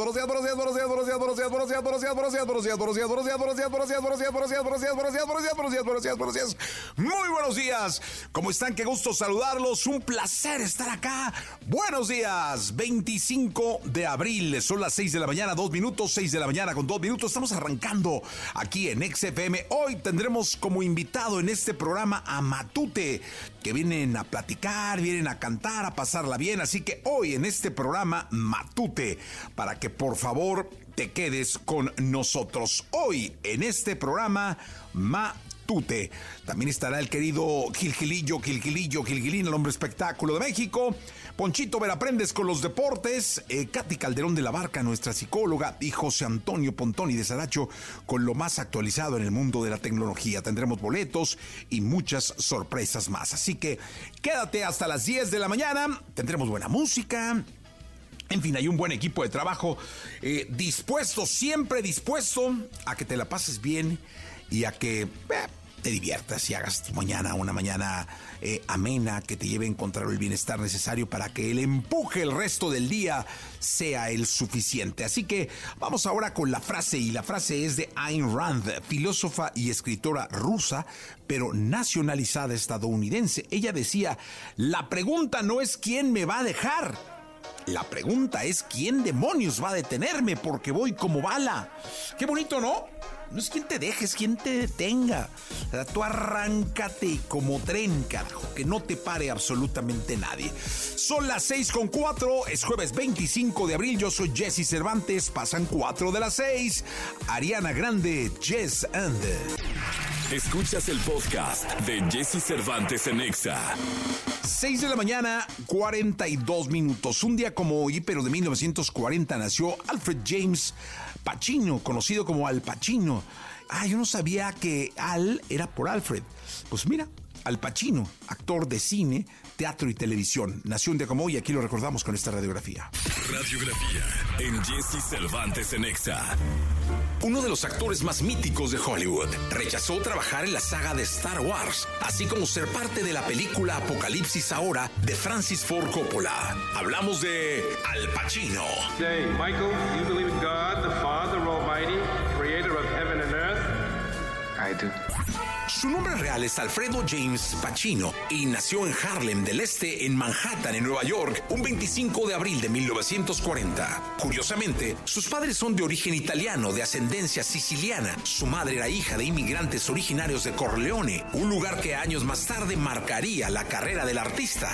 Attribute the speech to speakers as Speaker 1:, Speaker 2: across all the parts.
Speaker 1: Muy buenos días. ¿Cómo están? Qué gusto saludarlos. Un placer estar acá. Buenos días. 25 de abril. Son las 6 de la mañana, 2 minutos. 6 de la mañana con 2 minutos. Estamos arrancando aquí en XFM. Hoy tendremos como invitado en este programa a Matute, que vienen a platicar, vienen a cantar, a pasarla bien. Así que hoy en este programa Matute, para que por favor te quedes con nosotros. Hoy en este programa Matute. También estará el querido Gilgilillo, el hombre espectáculo de México. Ponchito Veraprendes con los deportes, Katy Calderón de la Barca, nuestra psicóloga, y José Antonio Pontoni de Saracho con lo más actualizado en el mundo de la tecnología. Tendremos boletos y muchas sorpresas más. Así que quédate hasta las 10 de la mañana. Tendremos buena música. En fin, hay un buen equipo de trabajo siempre dispuesto a que te la pases bien y a que te diviertas y hagas tu mañana una mañana amena, que te lleve a encontrar el bienestar necesario para que el empuje el resto del día sea el suficiente. Así que vamos ahora con la frase, y la frase es de Ayn Rand, filósofa y escritora rusa, pero nacionalizada estadounidense. Ella decía: la pregunta no es quién me va a dejar, la pregunta es quién demonios va a detenerme, porque voy como bala. Qué bonito, ¿no? No es quién te deje, es quién te detenga. O sea, tú arráncate como tren, carajo, que no te pare absolutamente nadie. Son las 6:04, es jueves 25 de abril, yo soy Jesse Cervantes, pasan 4 de las 6. Ariana Grande, Yes and.
Speaker 2: Escuchas el podcast de Jesse Cervantes en Exa.
Speaker 1: 6 de la mañana, 42 minutos. Un día como hoy, pero de 1940, nació Alfred James Pacino, conocido como Al Pacino. Yo no sabía que Al era por Alfred. Pues mira, Al Pacino, actor de cine, teatro y televisión. Nació un día como hoy, aquí lo recordamos con esta radiografía.
Speaker 2: Radiografía en Jesse Cervantes en Exa. Uno de los actores más míticos de Hollywood rechazó trabajar en la saga de Star Wars, así como ser parte de la película Apocalipsis Ahora de Francis Ford Coppola. Hablamos de Al Pacino.
Speaker 3: Say, Michael, you believe in God, the Father Almighty, creator of heaven and earth?
Speaker 4: I do.
Speaker 1: Su nombre real es Alfredo James Pacino y nació en Harlem del Este, en Manhattan, en Nueva York, un 25 de abril de 1940. Curiosamente, sus padres son de origen italiano, de ascendencia siciliana. Su madre era hija de inmigrantes originarios de Corleone, un lugar que años más tarde marcaría la carrera del artista.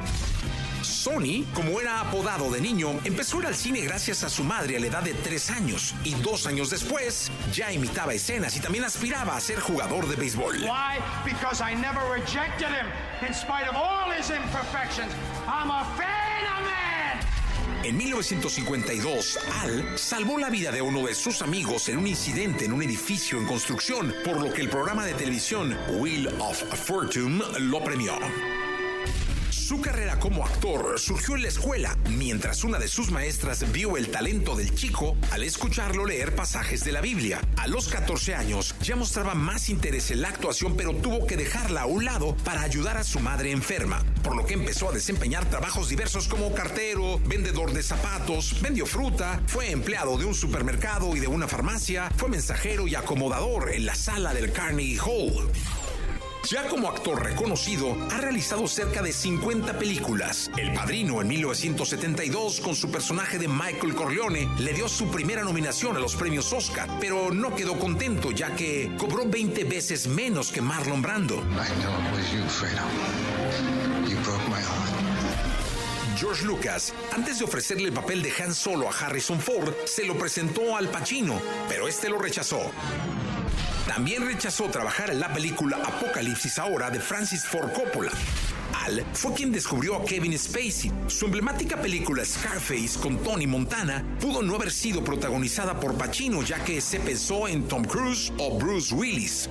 Speaker 1: Sonny, como era apodado de niño, empezó a ir al cine gracias a su madre a la edad de 3 años, y 2 años después ya imitaba escenas y también aspiraba a ser jugador de béisbol.
Speaker 5: Why? Because I never rejected him, in spite of all his imperfections. I'm a phenomenon!
Speaker 1: En 1952, Al salvó la vida de uno de sus amigos en un incidente en un edificio en construcción, por lo que el programa de televisión Wheel of Fortune lo premió.
Speaker 4: Su carrera como actor surgió en la escuela, mientras una de sus maestras vio el talento del chico al escucharlo leer pasajes de la Biblia. A los 14 años ya mostraba más interés en la actuación, pero tuvo que dejarla a un lado para ayudar a su madre enferma, por lo que empezó a desempeñar trabajos diversos como cartero, vendedor de zapatos, vendió fruta, fue empleado de un supermercado y de una farmacia, fue mensajero y acomodador en la sala del Carnegie Hall. Ya como actor reconocido, ha realizado cerca de 50 películas. El Padrino en 1972, con su personaje de Michael Corleone, le dio su primera nominación a los premios Oscar, pero no quedó contento ya que cobró 20 veces menos que Marlon Brando.
Speaker 6: I know it was you, Fredo. You broke my heart.
Speaker 4: George Lucas, antes de ofrecerle el papel de Han Solo a Harrison Ford, se lo presentó al Pacino, pero este lo rechazó. También rechazó trabajar en la película Apocalipsis Ahora de Francis Ford Coppola. Al fue quien descubrió a Kevin Spacey. Su emblemática película Scarface con Tony Montana pudo no haber sido protagonizada por Pacino, ya que se pensó en Tom Cruise o Bruce Willis.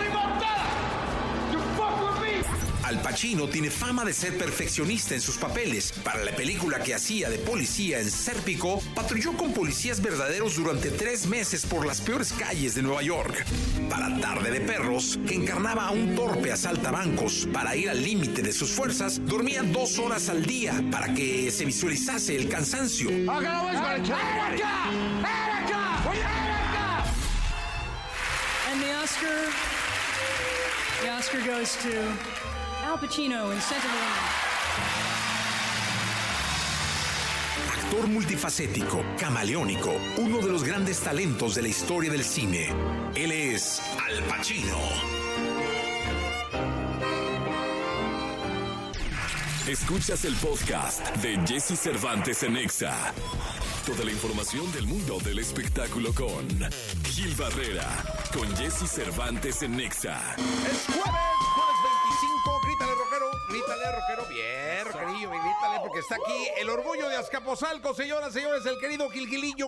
Speaker 4: Al Pacino tiene fama de ser perfeccionista en sus papeles. Para la película que hacía de policía en Sérpico, patrulló con policías verdaderos durante 3 meses por las peores calles de Nueva York. Para Tarde de Perros, que encarnaba a un torpe asaltabancos, para ir al límite de sus fuerzas, dormía 2 horas al día para que se visualizase el cansancio.
Speaker 5: And
Speaker 7: the Oscar goes to Al Pacino in Scent of a Woman.
Speaker 4: Actor multifacético, camaleónico, uno de los grandes talentos de la historia del cine. Él es Al Pacino.
Speaker 2: Escuchas el podcast de Jesse Cervantes en Nexa. Toda la información del mundo del espectáculo con Gil Barrera, con Jesse Cervantes en Nexa.
Speaker 1: Es jueves 25, grítale rockero, bien, rockerillo, grítale, porque está aquí el orgullo de Azcapotzalco, señoras, señores, el querido Gilgilillo,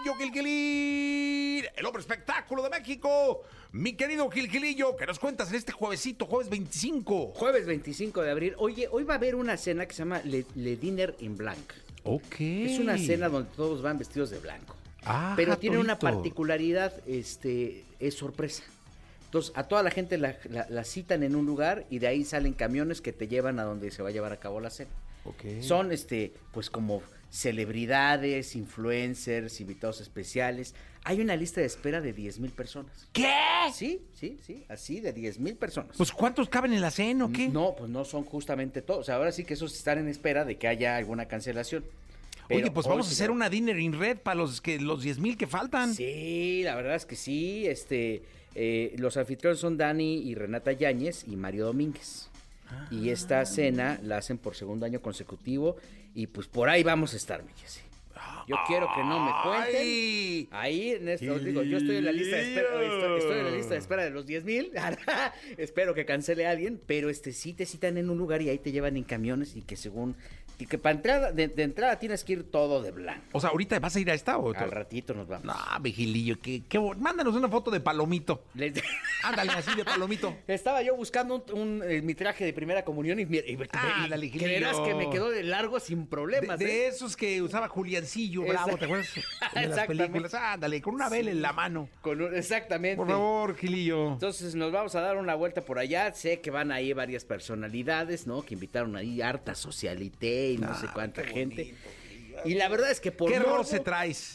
Speaker 1: el hombre espectáculo de México, mi querido Gilgilillo, ¿qué nos cuentas en este juevesito, jueves 25?
Speaker 8: Jueves 25 de abril, oye, hoy va a haber una cena que se llama Le Diner in Blanc.
Speaker 1: Ok.
Speaker 8: Es una cena donde todos van vestidos de blanco.
Speaker 1: Ah,
Speaker 8: pero tiene una
Speaker 1: torito.
Speaker 8: particularidad, es sorpresa. Entonces, a toda la gente la citan en un lugar y de ahí salen camiones que te llevan a donde se va a llevar a cabo la cena.
Speaker 1: Okay.
Speaker 8: Son, pues como celebridades, influencers, invitados especiales. Hay una lista de espera de 10,000 personas.
Speaker 1: ¿Qué?
Speaker 8: Sí, así de 10,000 personas.
Speaker 1: Pues, ¿cuántos caben en la cena o qué?
Speaker 8: No, pues no son justamente todos. O sea, ahora sí que esos están en espera de que haya alguna cancelación.
Speaker 1: Oye, pues vamos a
Speaker 8: sí,
Speaker 1: hacer una dinner in red para los 10,000 que faltan.
Speaker 8: Sí, la verdad es que sí. Los anfitriones son Dani y Renata Yáñez y Mario Domínguez. Y esta cena la hacen por segundo año consecutivo y pues por ahí vamos a estar, mi Jessy. Yo quiero que no me cuenten.
Speaker 1: Ay.
Speaker 8: Ahí en esto, digo, yo estoy en la lista de espera, estoy en la lista de espera de los 10,000. Espero que cancele a alguien, pero sí te citan en un lugar y ahí te llevan en camiones y que según que para entrada de entrada tienes que ir todo de blanco.
Speaker 1: O sea, ¿ahorita vas a ir a esta o
Speaker 8: Al ratito nos vamos.
Speaker 1: No, Vigilillo, mándanos una foto de palomito. Ándale, así de palomito.
Speaker 8: Estaba yo buscando mi traje de primera comunión y
Speaker 1: Ándale, Gilillo.
Speaker 8: creerás que me quedó de largo sin problemas.
Speaker 1: De esos que usaba Juliancillo Bravo, ¿te acuerdas? De las
Speaker 8: Exactamente.
Speaker 1: películas. Ándale, con una vela en la mano.
Speaker 8: Exactamente.
Speaker 1: Por favor, Gilillo.
Speaker 8: Entonces nos vamos a dar una vuelta por allá. Sé que van ahí varias personalidades, ¿no? Que invitaron ahí harta socialité y no sé cuánta gente. Y la verdad es que por
Speaker 1: ¿Qué
Speaker 8: morbo,
Speaker 1: roce traes?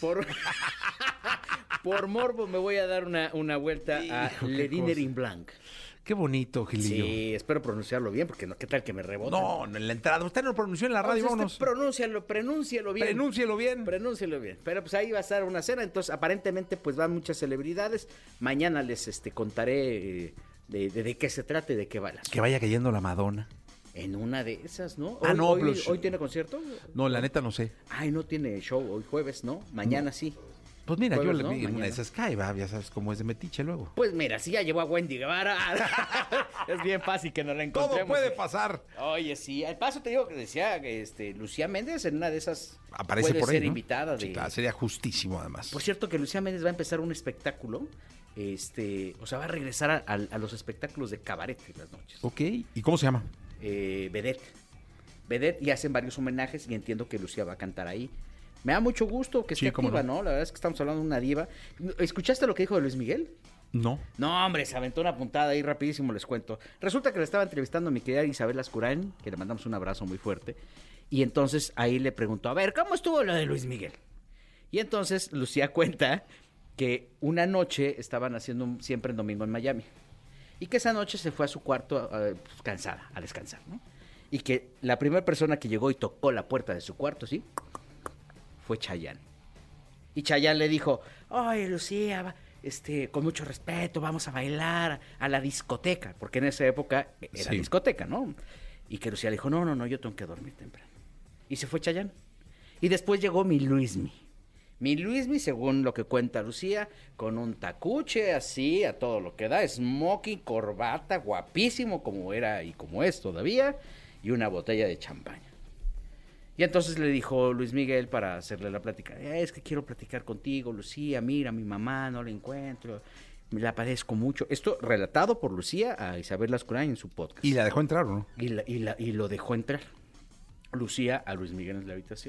Speaker 8: por morbo me voy a dar una vuelta a
Speaker 1: Hijo,
Speaker 8: Le
Speaker 1: qué
Speaker 8: Diner
Speaker 1: cosa.
Speaker 8: in Blanc.
Speaker 1: Qué bonito, Gilillo.
Speaker 8: Sí, espero pronunciarlo bien, porque no, ¿qué tal que me rebote?
Speaker 1: No, en la entrada. Usted no lo pronunció en la radio, vámonos.
Speaker 8: Pronúncialo bien.
Speaker 1: Pronúncielo bien.
Speaker 8: Pronúncialo bien. Pero pues ahí va a estar una cena, entonces aparentemente pues van muchas celebridades. Mañana les contaré de qué se trata y de qué va la cena.
Speaker 1: Que vaya cayendo la Madonna.
Speaker 8: En una de esas, ¿no? ¿Hoy tiene concierto?
Speaker 1: No, la neta no sé.
Speaker 8: Ay, no tiene show hoy jueves, ¿no? Mañana sí.
Speaker 1: Pues mira,
Speaker 8: Jueves,
Speaker 1: yo
Speaker 8: ¿no?
Speaker 1: le vi en una
Speaker 8: Mañana.
Speaker 1: de esas cae, va, ya sabes cómo es de metiche luego.
Speaker 8: Pues mira, si ya llevó a Wendy Guevara, es bien fácil que nos la encontremos.
Speaker 1: Todo puede pasar.
Speaker 8: Oye, sí, al paso te digo que decía Lucía Méndez en una de esas
Speaker 1: Aparece
Speaker 8: puede
Speaker 1: por ahí,
Speaker 8: ser
Speaker 1: ¿no?
Speaker 8: invitada.
Speaker 1: Sí, claro, sería justísimo además.
Speaker 8: Por cierto que Lucía Méndez va a empezar un espectáculo, o sea, va a regresar a los espectáculos de cabaret en las noches.
Speaker 1: Ok, ¿y cómo se llama?
Speaker 8: Vedette. vedette, y hacen varios homenajes y entiendo que Lucía va a cantar ahí. Me da mucho gusto que esté activa, ¿no? La verdad es que estamos hablando de una diva. ¿Escuchaste lo que dijo de Luis Miguel?
Speaker 1: No.
Speaker 8: No, hombre, se aventó una puntada ahí rapidísimo, les cuento. Resulta que le estaba entrevistando a mi querida Isabel Lascurain, que le mandamos un abrazo muy fuerte, y entonces ahí le preguntó, a ver, ¿cómo estuvo lo de Luis Miguel? Y entonces Lucía cuenta que una noche estaban haciendo siempre en domingo en Miami, y que esa noche se fue a su cuarto pues, cansada, a descansar, ¿no? Y que la primera persona que llegó y tocó la puerta de su cuarto, ¿sí? Fue Chayanne. Y Chayanne le dijo, oye, Lucía, con mucho respeto, vamos a bailar a la discoteca, porque en esa época era discoteca, ¿no? Y que Lucía le dijo, no, yo tengo que dormir temprano. Y se fue Chayanne. Y después llegó mi Luismi. Mi Luismi, según lo que cuenta Lucía, con un tacuche así, a todo lo que da, smoking, corbata, guapísimo como era y como es todavía, y una botella de champaña. Y entonces le dijo Luis Miguel para hacerle la plática, es que quiero platicar contigo, Lucía, mira, mi mamá no la encuentro, me la padezco mucho. Esto relatado por Lucía a Isabel Lascurain en su podcast.
Speaker 1: ¿Y la dejó entrar o no?
Speaker 8: Y lo dejó entrar. Lucía a Luis Miguel en la habitación.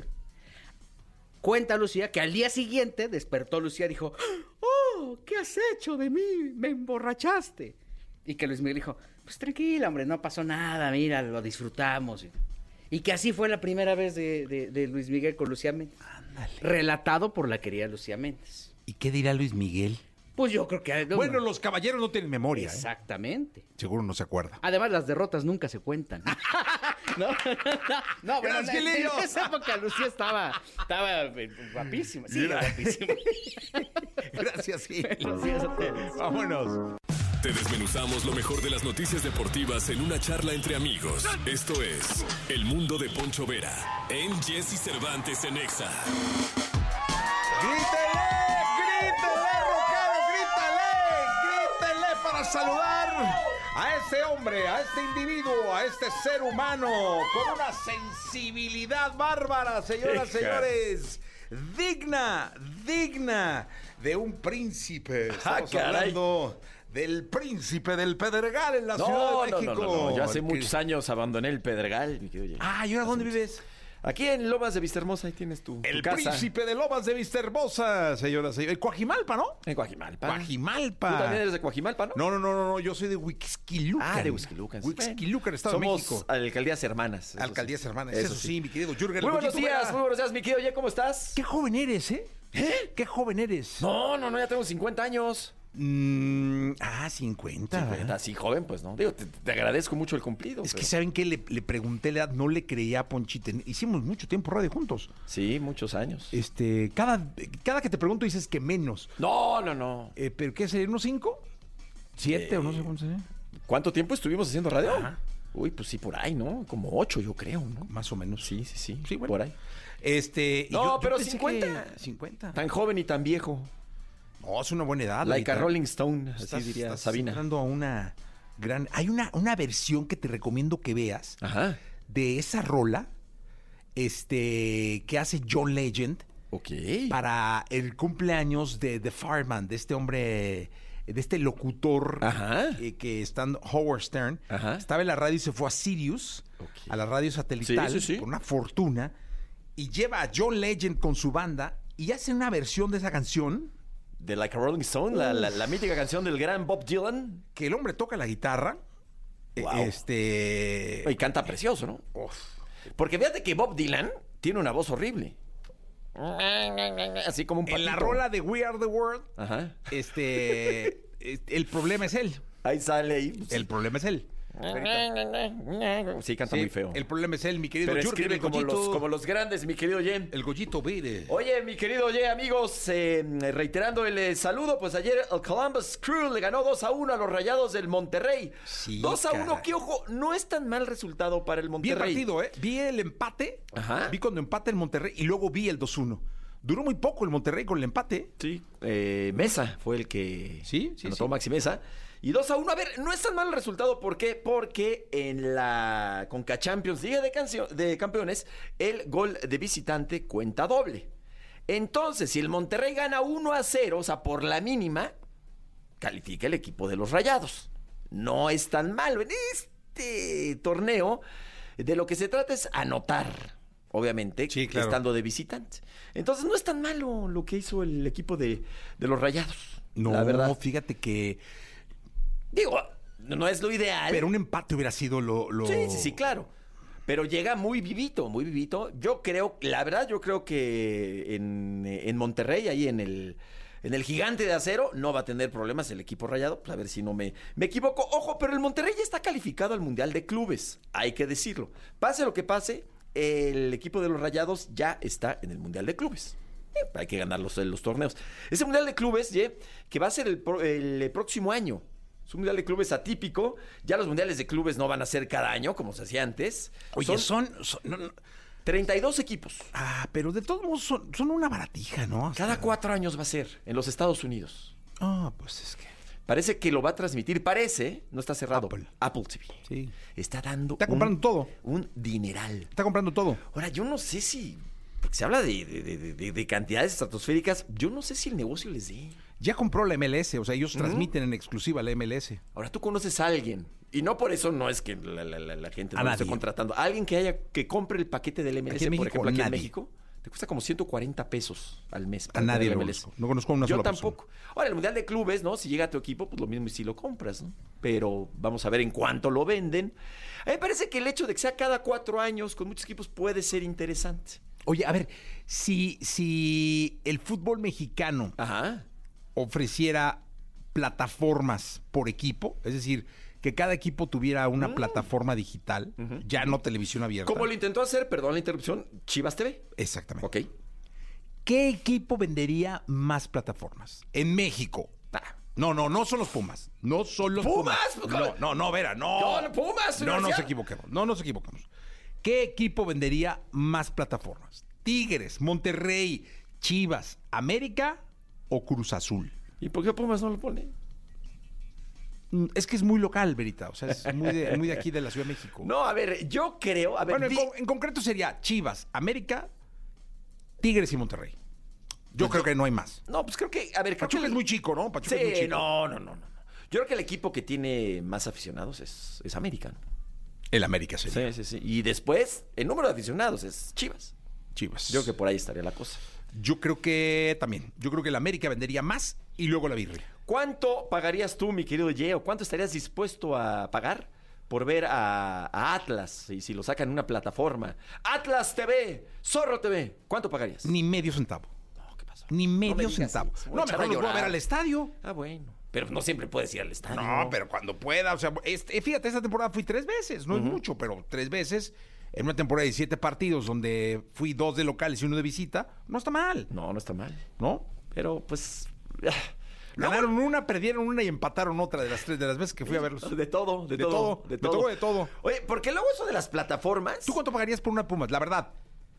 Speaker 8: Cuenta Lucía que al día siguiente despertó Lucía y dijo, oh, ¿qué has hecho de mí? Me emborrachaste. Y que Luis Miguel dijo, pues tranquila, hombre, no pasó nada, mira, lo disfrutamos. Y que así fue la primera vez de Luis Miguel con Lucía Méndez.
Speaker 1: Ándale.
Speaker 8: Relatado por la querida Lucía Méndez.
Speaker 1: ¿Y qué dirá Luis Miguel?
Speaker 8: Pues yo creo que...
Speaker 1: Bueno, los caballeros no tienen memoria.
Speaker 8: Exactamente.
Speaker 1: Seguro no se acuerda.
Speaker 8: Además, las derrotas nunca se cuentan. No, bueno,
Speaker 1: Gracias, Gilillo.
Speaker 8: en esa época Lucía estaba guapísima. Sí, guapísima.
Speaker 1: Gracias, sí.
Speaker 8: Lucía Sotelo.
Speaker 1: Vámonos.
Speaker 2: Te desmenuzamos lo mejor de las noticias deportivas en una charla entre amigos. Esto es El Mundo de Poncho Vera en Jesse Cervantes en Exa.
Speaker 1: ¡Grítele, Rocaro, grítele para saludar a este hombre, a este individuo, a este ser humano con una sensibilidad bárbara, señoras y señores, digna de un príncipe. Estamos hablando del príncipe del Pedregal en la Ciudad de México.
Speaker 9: No. Yo hace muchos años abandoné el Pedregal.
Speaker 1: ¿Y ahora dónde vives?
Speaker 9: Aquí en Lomas de Vistahermosa, ahí tienes tu casa.
Speaker 1: Príncipe de Lomas de Vistahermosa, señoras y señores. Coajimalpa, ¿no?
Speaker 9: En Coajimalpa.
Speaker 1: Coajimalpa.
Speaker 9: ¿Tú también eres de Coajimalpa, no?
Speaker 1: No, yo soy de Huixquilucan.
Speaker 9: De Huixquilucan.
Speaker 1: Huixquilucan, Estado de México.
Speaker 9: Somos alcaldías hermanas.
Speaker 1: Alcaldías hermanas, eso sí, mi querido Jürgen.
Speaker 9: Muy buenos días, mi querido Oye, ¿cómo estás?
Speaker 1: Qué joven eres, ¿eh? ¿Qué joven eres?
Speaker 9: No, ya tengo 50 años.
Speaker 1: 50.
Speaker 9: 50, sí, joven, pues no. Digo, te agradezco mucho el cumplido.
Speaker 1: Es que ¿saben qué? Le pregunté la edad, no le creía a Ponchita. Hicimos mucho tiempo radio juntos.
Speaker 9: Sí, muchos años.
Speaker 1: Cada que te pregunto dices que menos.
Speaker 9: No.
Speaker 1: ¿Pero qué sería? ¿Unos 5? ¿7 o no sé cuánto sería?
Speaker 9: ¿Cuánto tiempo estuvimos haciendo radio?
Speaker 1: Ajá.
Speaker 9: Uy, pues sí, por ahí, ¿no? Como 8, yo creo, ¿no?
Speaker 1: Más o menos.
Speaker 9: Sí,
Speaker 1: bueno.
Speaker 9: Por ahí.
Speaker 1: No,
Speaker 9: pero
Speaker 1: pensé
Speaker 9: 50.
Speaker 1: que 50.
Speaker 9: Tan joven y tan viejo.
Speaker 1: No, es una buena edad.
Speaker 9: Like
Speaker 1: ahorita.
Speaker 9: a Rolling Stone, así diría
Speaker 1: Estás
Speaker 9: Sabina.
Speaker 1: entrando a una gran... Hay una versión que te recomiendo que veas
Speaker 9: Ajá.
Speaker 1: de esa rola que hace John Legend
Speaker 9: Ok.
Speaker 1: para el cumpleaños de The Fireman, de este hombre, de este locutor
Speaker 9: Ajá.
Speaker 1: que está Howard Stern.
Speaker 9: Ajá.
Speaker 1: Estaba en la radio y se fue a Sirius, a la radio satelital,
Speaker 9: Sí.
Speaker 1: por una fortuna, y lleva a John Legend con su banda y hace una versión de esa canción
Speaker 9: De Like a Rolling Stone, la mítica canción del gran Bob Dylan.
Speaker 1: que el hombre toca la guitarra.
Speaker 9: Wow. Y canta precioso, ¿no? Porque fíjate que Bob Dylan tiene una voz horrible. Así como un patito.
Speaker 1: En la rola de We Are the World,
Speaker 9: Ajá.
Speaker 1: el problema es él.
Speaker 9: Ahí sale ahí.
Speaker 1: El problema es él.
Speaker 9: Sí, canta
Speaker 1: Sí,
Speaker 9: muy feo.
Speaker 1: El problema es él, mi querido
Speaker 9: Pero
Speaker 1: Jürgen,
Speaker 9: escribe
Speaker 1: el
Speaker 9: como
Speaker 1: Goyito.
Speaker 9: los grandes, mi querido Jem.
Speaker 1: El Goyito Vire.
Speaker 9: Oye, mi querido Ye, amigos, reiterando el saludo, pues ayer el Columbus Crew le ganó 2-1 a los Rayados del Monterrey.
Speaker 1: Sí,
Speaker 9: 2-1,
Speaker 1: caray.
Speaker 9: que ojo, no es tan mal resultado para el
Speaker 1: Vi el
Speaker 9: Monterrey.
Speaker 1: partido, ¿eh? Vi el empate.
Speaker 9: Ajá.
Speaker 1: Vi cuando empata el Monterrey y luego vi el 2-1. Duró muy poco el Monterrey con el empate.
Speaker 9: Sí, Mesa fue el que
Speaker 1: Sí,
Speaker 9: anotó
Speaker 1: sí.
Speaker 9: Maxi Mesa. Y 2-1, a ver, no es tan mal el resultado, ¿por qué? Porque en la Conca Champions Liga de Campeones, el gol de visitante cuenta doble. Entonces, si el Monterrey gana 1-0, o sea, por la mínima, califica el equipo de los Rayados. No es tan malo. En este torneo, de lo que se trata es anotar, obviamente,
Speaker 1: Sí, claro.
Speaker 9: estando de visitante. Entonces no es tan malo lo que hizo el equipo de los Rayados.
Speaker 1: No,
Speaker 9: la verdad.
Speaker 1: fíjate que...
Speaker 9: Digo, no es lo ideal.
Speaker 1: Pero un empate hubiera sido lo...
Speaker 9: Sí, claro. Pero llega muy vivito, muy vivito. Yo creo que en Monterrey, ahí en el Gigante de Acero, no va a tener problemas el equipo Rayado. Pues a ver si no me equivoco. Ojo, pero el Monterrey ya está calificado al Mundial de Clubes. Hay que decirlo. Pase lo que pase, el equipo de los Rayados ya está en el Mundial de Clubes. Hay que ganar los torneos. Ese Mundial de Clubes, que va a ser el próximo año. Es un mundial de clubes atípico. Ya los mundiales de clubes no van a ser cada año, como se hacía antes.
Speaker 1: Oye, son
Speaker 9: 32 equipos.
Speaker 1: pero de todos modos son una baratija, ¿no?
Speaker 9: Cada 4 años va a ser en los Estados Unidos.
Speaker 1: Pues es que...
Speaker 9: Parece que lo va a transmitir. No está cerrado. Apple TV.
Speaker 1: Sí.
Speaker 9: Está dando
Speaker 1: Está comprando todo.
Speaker 9: Un dineral.
Speaker 1: Está comprando todo.
Speaker 9: Ahora, yo no sé si... Porque se habla de cantidades estratosféricas. Yo no sé si el negocio les dé.
Speaker 1: Ya compró la MLS, o sea, ellos transmiten en exclusiva la MLS.
Speaker 9: Ahora, tú conoces a alguien, y no por eso no es que la gente no lo esté contratando. Alguien que compre el paquete del MLS,
Speaker 1: Aquí en México,
Speaker 9: por ejemplo, aquí en
Speaker 1: nadie.
Speaker 9: México, te cuesta como 140 pesos al mes.
Speaker 1: A nadie lo
Speaker 9: MLS.
Speaker 1: conozco. No conozco a una
Speaker 9: Yo
Speaker 1: sola
Speaker 9: tampoco. Ahora, el Mundial de Clubes, ¿no? Si llega a tu equipo, pues lo mismo y si lo compras, ¿no? Pero vamos a ver en cuánto lo venden. A mí me parece que el hecho de que sea cada 4 años con muchos equipos puede ser interesante.
Speaker 1: Oye, a ver, si el fútbol mexicano ofreciera plataformas por equipo, es decir, que cada equipo tuviera una plataforma digital, ya no televisión abierta.
Speaker 9: Como lo intentó hacer, perdón la interrupción, Chivas TV.
Speaker 1: Exactamente.
Speaker 9: Ok.
Speaker 1: ¿Qué equipo vendería más plataformas? En México. No son los Pumas. No son los Pumas. No, Vera, no.
Speaker 9: No, Pumas.
Speaker 1: No nos equivoquemos. ¿Qué equipo vendería más plataformas? ¿Tigres, Monterrey, Chivas, América o Cruz Azul?
Speaker 9: ¿Y por qué Pumas no lo pone?
Speaker 1: Es que es muy local, Verita. O sea, es muy de aquí de la Ciudad de México.
Speaker 9: No, a ver, yo creo...
Speaker 1: Bueno, en concreto sería Chivas, América, Tigres y Monterrey. Yo creo que no hay más.
Speaker 9: No, pues creo que... A ver,
Speaker 1: Pachuca es muy chico, ¿no? Pachuca es muy chico.
Speaker 9: No. Yo creo que el equipo que tiene más aficionados es América, ¿no?
Speaker 1: El América sería.
Speaker 9: Sí. Y después, el número de aficionados es Chivas. Yo creo que por ahí estaría la cosa.
Speaker 1: Yo creo que también. Yo creo que el América vendería más y luego la Virre.
Speaker 9: ¿Cuánto pagarías tú, mi querido Yeo? ¿Cuánto estarías dispuesto a pagar por ver a Atlas? Y si lo sacan en una plataforma. Atlas TV, Zorro TV. ¿Cuánto pagarías?
Speaker 1: Ni medio centavo.
Speaker 9: No, ¿qué pasó?
Speaker 1: Ni medio centavo.
Speaker 9: No,
Speaker 1: mejor los voy a ver al estadio.
Speaker 9: Ah, bueno. Pero no siempre puedes ir al estadio.
Speaker 1: No, pero cuando pueda. O sea, fíjate, esta temporada fui 3 veces. No es mucho, pero 3 veces. En una temporada de 7 partidos donde fui 2 de locales y 1 de visita. No está mal.
Speaker 9: No está mal.
Speaker 1: ¿No?
Speaker 9: Pero, pues...
Speaker 1: Ganaron una, perdieron una y empataron otra de las 3 de las veces que fui a verlos.
Speaker 9: De todo.
Speaker 1: Me tocó de todo.
Speaker 9: Oye, porque luego eso de las plataformas...
Speaker 1: ¿Tú cuánto pagarías por una Pumas? La verdad.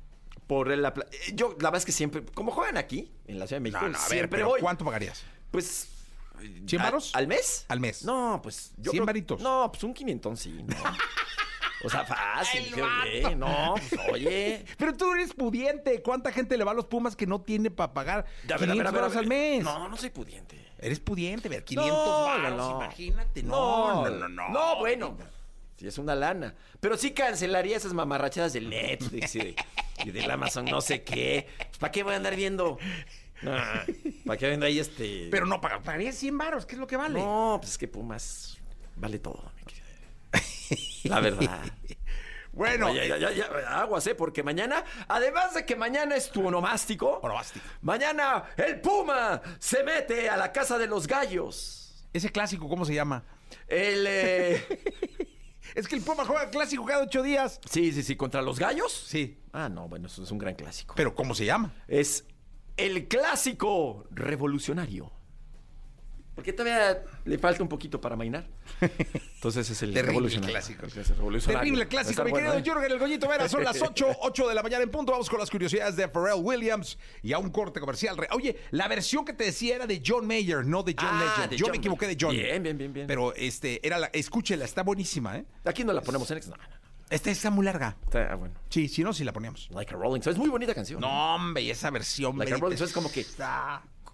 Speaker 9: Yo, la verdad es que siempre... Como juegan aquí, en la Ciudad de México, siempre voy.
Speaker 1: ¿Cuánto pagarías?
Speaker 9: Pues...
Speaker 1: ¿100 varos?
Speaker 9: ¿Al mes?
Speaker 1: Al mes.
Speaker 9: No, pues...
Speaker 1: 100 varitos.
Speaker 9: No, pues un 500 sí, ¿no? O sea, fácil. No, pues oye.
Speaker 1: Pero tú eres pudiente. ¿Cuánta gente le va a los Pumas que no tiene para pagar 500 varos al mes?
Speaker 9: No soy pudiente.
Speaker 1: Eres pudiente, ver, 500 varos, imagínate. No,
Speaker 9: bueno. Sí, es una lana. Pero sí cancelaría esas mamarrachadas del Netflix y del Amazon no sé qué. Pues, ¿para qué voy a andar viendo? ¿Para qué viendo ahí
Speaker 1: Pero no, pagaría 100 varos, ¿qué es lo que vale?
Speaker 9: No, pues es que Pumas vale todo, mi querida. La verdad.
Speaker 1: Bueno.
Speaker 9: Ya, aguas, porque mañana, además de que mañana es tu onomástico. Mañana el Puma se mete a la casa de los gallos.
Speaker 1: ¿Ese clásico cómo se llama?
Speaker 9: Es
Speaker 1: que el Puma juega clásico cada 8 días.
Speaker 9: Sí, ¿contra los gallos?
Speaker 1: Sí.
Speaker 9: Ah, no, bueno, eso es un gran clásico.
Speaker 1: ¿Pero cómo se llama?
Speaker 9: Es el clásico revolucionario. Porque todavía le falta un poquito para mainar. Entonces es el revolucionario.
Speaker 1: Clásico.
Speaker 9: Terrible
Speaker 1: clásico. Mi querido Jürgen El Goyito Vera, son las 8 de la mañana en punto. Vamos con las curiosidades de Pharrell Williams y a un corte comercial. Oye, la versión que te decía era de John Mayer, no de John Legend. Yo me equivoqué de John.
Speaker 9: Bien.
Speaker 1: Pero escúchela, está buenísima, ¿eh?
Speaker 9: Aquí no la ponemos en... No.
Speaker 1: Esta está muy larga.
Speaker 9: Bueno.
Speaker 1: Sí, si la ponemos.
Speaker 9: Like a Rolling Stone. Es muy bonita canción.
Speaker 1: No, hombre, y esa versión.
Speaker 9: Like a Rolling Stone es como que...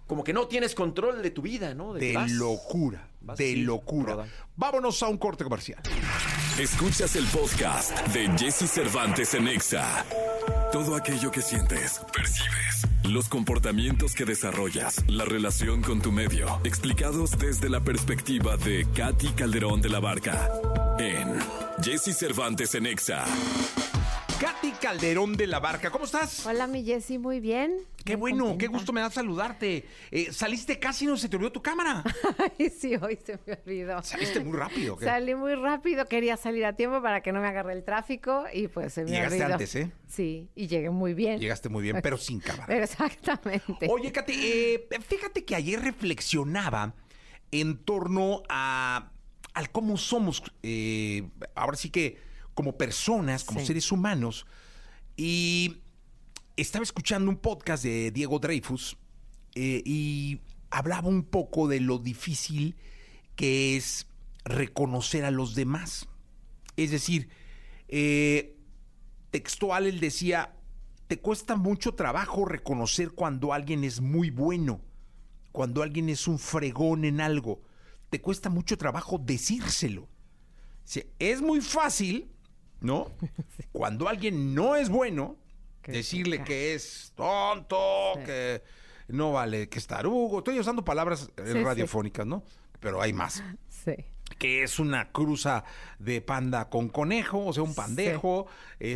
Speaker 9: como que no tienes control de tu vida, ¿no?
Speaker 1: De locura, de locura. Vámonos a un corte comercial.
Speaker 2: Escuchas el podcast de Jesse Cervantes en Nexa. Todo aquello que sientes, percibes, los comportamientos que desarrollas, la relación con tu medio, explicados desde la perspectiva de Katy Calderón de la Barca en Jesse Cervantes en Nexa.
Speaker 1: Katy Calderón de la Barca, ¿cómo estás?
Speaker 10: Hola, mi Jessy, muy bien.
Speaker 1: Qué
Speaker 10: muy
Speaker 1: bueno,
Speaker 10: contenta.
Speaker 1: qué gusto me da saludarte. Saliste casi, no se te olvidó tu cámara.
Speaker 10: Ay, sí, hoy se me olvidó.
Speaker 1: Saliste muy rápido. ¿Qué?
Speaker 10: Salí muy rápido, quería salir a tiempo para que no me agarre el tráfico y pues se me
Speaker 1: Llegaste
Speaker 10: olvidó.
Speaker 1: antes, ¿eh?
Speaker 10: Sí, y llegué muy bien.
Speaker 1: Llegaste muy bien, pero sin cámara.
Speaker 10: Pero exactamente.
Speaker 1: Oye, Katy, fíjate que ayer reflexionaba en torno al cómo somos, ahora sí que como personas, como seres humanos, y estaba escuchando un podcast de Diego Dreyfus y hablaba un poco de lo difícil que es reconocer a los demás. Es decir, textual él decía, te cuesta mucho trabajo reconocer cuando alguien es muy bueno, cuando alguien es un fregón en algo. Te cuesta mucho trabajo decírselo. Es muy fácil, ¿no? Cuando alguien no es bueno, decirle que es tonto, que no vale, que es tarugo. Estoy usando palabras radiofónicas, ¿no? Pero hay más.
Speaker 10: Sí.
Speaker 1: Que es una cruza de panda con conejo, o sea, un pandejo. Y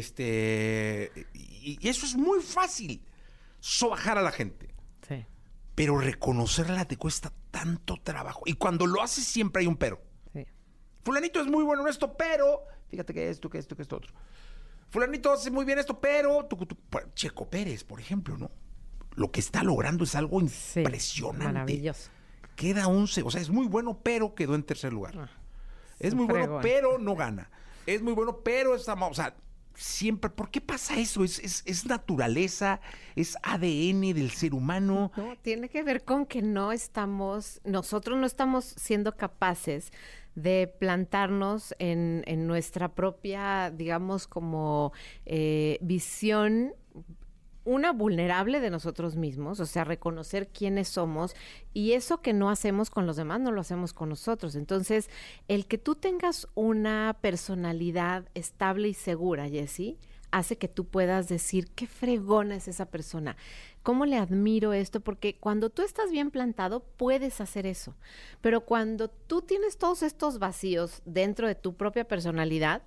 Speaker 1: eso es muy fácil, sobajar a la gente.
Speaker 10: Sí.
Speaker 1: Pero reconocerla te cuesta tanto trabajo. Y cuando lo haces siempre hay un pero.
Speaker 10: Sí.
Speaker 1: Fulanito es muy bueno en esto, pero... Fíjate que esto otro. Fulanito hace muy bien esto, pero... Checo Pérez, por ejemplo, ¿no? Lo que está logrando es algo impresionante.
Speaker 10: Maravilloso.
Speaker 1: Queda 11, o sea, es muy bueno, pero quedó en tercer lugar. Es muy bueno, pero no gana. Es muy bueno, pero está mal. O sea, siempre... ¿Por qué pasa eso? Es naturaleza, es ADN del ser humano.
Speaker 10: No, tiene que ver con que nosotros no estamos siendo capaces de plantarnos en nuestra propia, digamos, como visión, una vulnerable de nosotros mismos, o sea, reconocer quiénes somos, y eso que no hacemos con los demás, no lo hacemos con nosotros. Entonces, el que tú tengas una personalidad estable y segura, Jessy, hace que tú puedas decir, qué fregona es esa persona, cómo le admiro esto, porque cuando tú estás bien plantado, puedes hacer eso. Pero cuando tú tienes todos estos vacíos dentro de tu propia personalidad,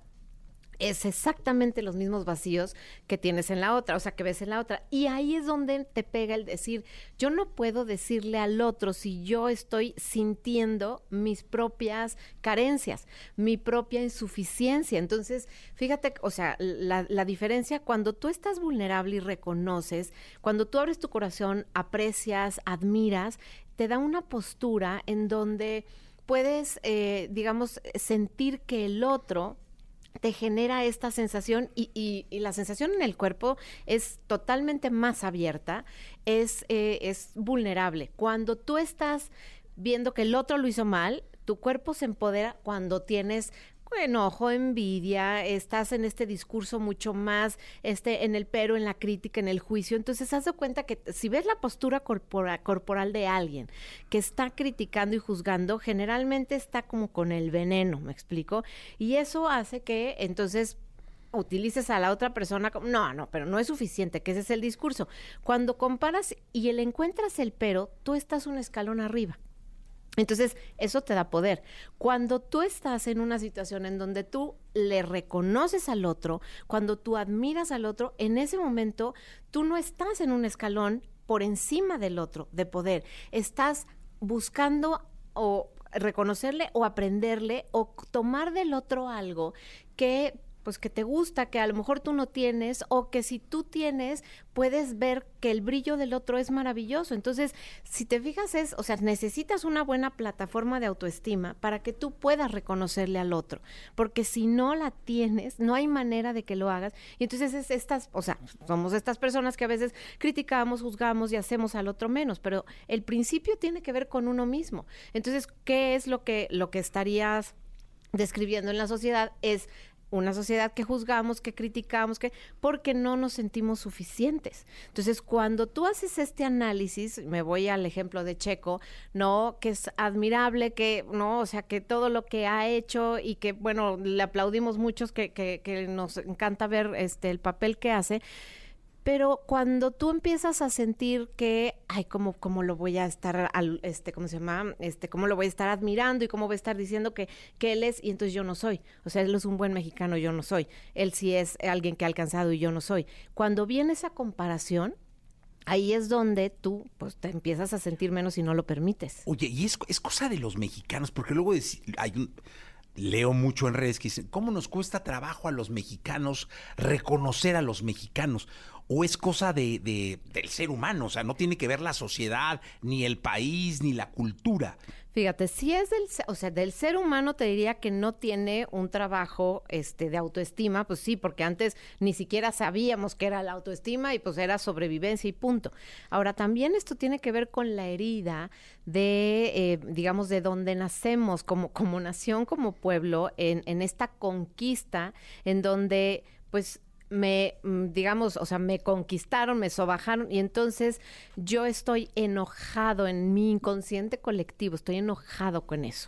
Speaker 10: es exactamente los mismos vacíos que tienes en la otra, o sea, que ves en la otra. Y ahí es donde te pega el decir, yo no puedo decirle al otro si yo estoy sintiendo mis propias carencias, mi propia insuficiencia. Entonces, fíjate, o sea, la diferencia cuando tú estás vulnerable y reconoces, cuando tú abres tu corazón, aprecias, admiras, te da una postura en donde puedes, digamos, sentir que el otro te genera esta sensación y la sensación en el cuerpo es totalmente más abierta, es vulnerable. Cuando tú estás viendo que el otro lo hizo mal, tu cuerpo se empodera cuando tienes enojo, envidia, estás en este discurso mucho más en el pero, en la crítica, en el juicio. Entonces, haz de cuenta que si ves la postura corporal de alguien que está criticando y juzgando, generalmente está como con el veneno, ¿me explico? Y eso hace que entonces utilices a la otra persona como, no, pero no es suficiente, que ese es el discurso. Cuando comparas y encuentras el pero, tú estás un escalón arriba. Entonces, eso te da poder. Cuando tú estás en una situación en donde tú le reconoces al otro, cuando tú admiras al otro, en ese momento tú no estás en un escalón por encima del otro de poder. Estás buscando o reconocerle o aprenderle o tomar del otro algo que pues que te gusta, que a lo mejor tú no tienes, o que si tú tienes, puedes ver que el brillo del otro es maravilloso. Entonces, si te fijas, o sea, necesitas una buena plataforma de autoestima para que tú puedas reconocerle al otro, porque si no la tienes, no hay manera de que lo hagas. Y entonces somos estas personas que a veces criticamos, juzgamos y hacemos al otro menos, pero el principio tiene que ver con uno mismo. Entonces, ¿qué es lo que estarías describiendo en la sociedad? Es una sociedad que juzgamos, que criticamos, porque no nos sentimos suficientes. Entonces, cuando tú haces este análisis, me voy al ejemplo de Checo, ¿no? Que es admirable, que, ¿no? O sea, que todo lo que ha hecho y que, bueno, le aplaudimos muchos, que nos encanta ver el papel que hace. Pero cuando tú empiezas a sentir que, ay, cómo lo voy a estar, ¿cómo se llama? Cómo lo voy a estar admirando y cómo voy a estar diciendo que él es, y entonces yo no soy. O sea, él es un buen mexicano, yo no soy. Él sí es alguien que ha alcanzado y yo no soy. Cuando viene esa comparación, ahí es donde tú, pues, te empiezas a sentir menos y no lo permites.
Speaker 1: Oye, y es cosa de los mexicanos, porque luego leo mucho en redes que dicen, ¿cómo nos cuesta trabajo a los mexicanos reconocer a los mexicanos? ¿O es cosa del ser humano? O sea, no tiene que ver la sociedad, ni el país, ni la cultura.
Speaker 10: Fíjate, si es del ser humano, te diría que no tiene un trabajo de autoestima, pues sí, porque antes ni siquiera sabíamos qué era la autoestima y pues era sobrevivencia y punto. Ahora, también esto tiene que ver con la herida de, digamos, de donde nacemos como nación, como pueblo, en esta conquista, en donde, pues, me conquistaron, me sobajaron, y entonces yo estoy enojado en mi inconsciente colectivo, estoy enojada con eso.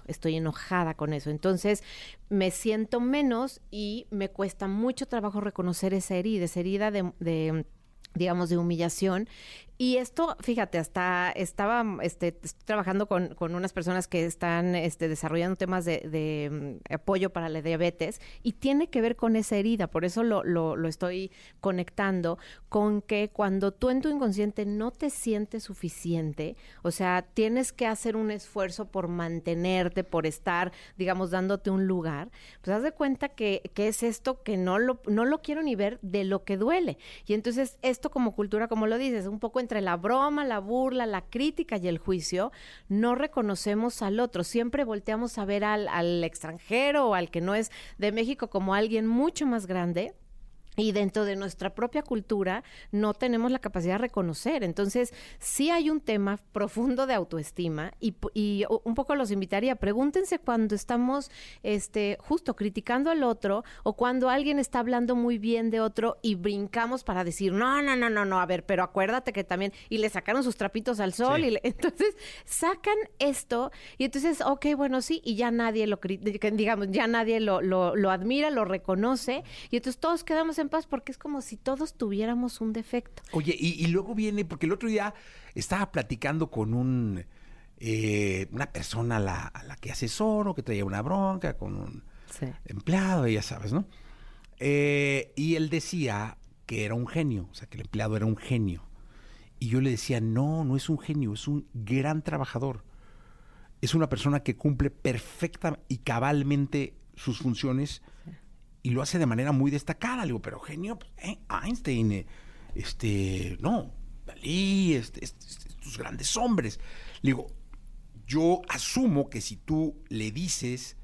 Speaker 10: Entonces me siento menos y me cuesta mucho trabajo reconocer esa herida de digamos, de humillación. Y esto, fíjate, hasta estoy trabajando con unas personas que están desarrollando temas de apoyo para la diabetes, y tiene que ver con esa herida. Por eso lo estoy conectando con que cuando tú en tu inconsciente no te sientes suficiente, o sea, tienes que hacer un esfuerzo por mantenerte, por estar, digamos, dándote un lugar, pues haz de cuenta que es esto que no lo quiero ni ver, de lo que duele. Y entonces esto, como cultura, como lo dices, un poco entre la broma, la burla, la crítica y el juicio, no reconocemos al otro. Siempre volteamos a ver al extranjero o al que no es de México como alguien mucho más grande. Y dentro de nuestra propia cultura no tenemos la capacidad de reconocer. Entonces, sí hay un tema profundo de autoestima, y un poco los invitaría, pregúntense cuando estamos justo criticando al otro, o cuando alguien está hablando muy bien de otro y brincamos para decir, no, a ver, pero acuérdate que también, y le sacaron sus trapitos al sol, sí. Entonces sacan esto, y entonces, ok, bueno, sí, y ya nadie ya nadie lo admira, lo reconoce, y entonces todos quedamos en paz, porque es como si todos tuviéramos un defecto.
Speaker 1: Oye, y luego viene, porque el otro día estaba platicando con una persona a la que asesoro, que traía una bronca con un empleado, ya sabes, ¿no? Y él decía que era un genio, o sea, que el empleado era un genio. Y yo le decía, no es un genio, es un gran trabajador. Es una persona que cumple perfecta y cabalmente sus funciones, y lo hace de manera muy destacada. Le digo, pero genio, pues, Einstein, no, Dalí, estos grandes hombres. Le digo, yo asumo que si tú le dices,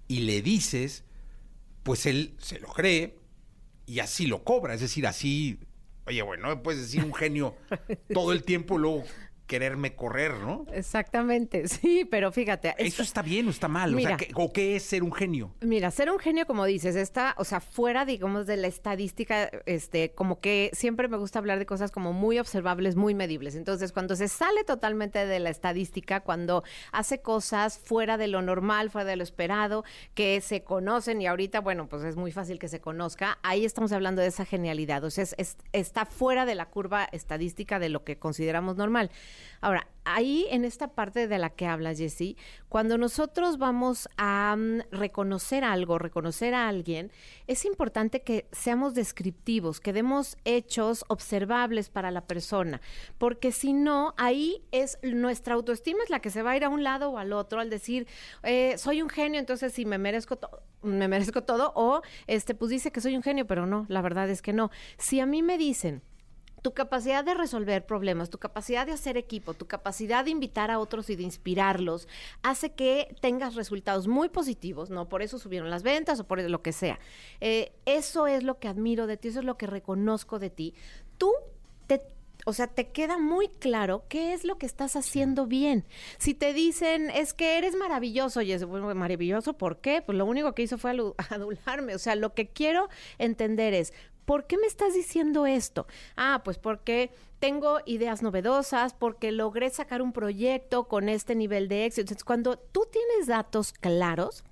Speaker 1: pues él se lo cree y así lo cobra. Es decir, así, oye, bueno, no me puedes decir un genio todo el tiempo, luego quererme correr, ¿no?
Speaker 10: Exactamente, sí, pero fíjate.
Speaker 1: ¿Eso está bien o está mal? Mira, o ¿qué es ser un genio?
Speaker 10: Mira, ser un genio, como dices, está, o sea, fuera, digamos, de la estadística, como que siempre me gusta hablar de cosas como muy observables, muy medibles. Entonces, cuando se sale totalmente de la estadística, cuando hace cosas fuera de lo normal, fuera de lo esperado, que se conocen, y ahorita, bueno, pues es muy fácil que se conozca, ahí estamos hablando de esa genialidad. O sea, está fuera de la curva estadística de lo que consideramos normal. Ahora, ahí en esta parte de la que hablas, Jessy, cuando nosotros vamos a reconocer algo, reconocer a alguien, es importante que seamos descriptivos, que demos hechos observables para la persona, porque si no, ahí es nuestra autoestima es la que se va a ir a un lado o al otro al decir, soy un genio, entonces sí me merezco todo, o pues dice que soy un genio, pero no, la verdad es que no. Si a mí me dicen, tu capacidad de resolver problemas, tu capacidad de hacer equipo, tu capacidad de invitar a otros y de inspirarlos, hace que tengas resultados muy positivos, ¿no? Por eso subieron las ventas o por lo que sea. Eso es lo que admiro de ti, eso es lo que reconozco de ti. Tú o sea, te queda muy claro qué es lo que estás haciendo bien. Si te dicen, es que eres maravilloso, y es bueno, maravilloso, ¿por qué? Pues lo único que hizo fue adularme. O sea, lo que quiero entender es, ¿por qué me estás diciendo esto? Ah, pues porque tengo ideas novedosas, porque logré sacar un proyecto con este nivel de éxito. Entonces, cuando tú tienes datos claros,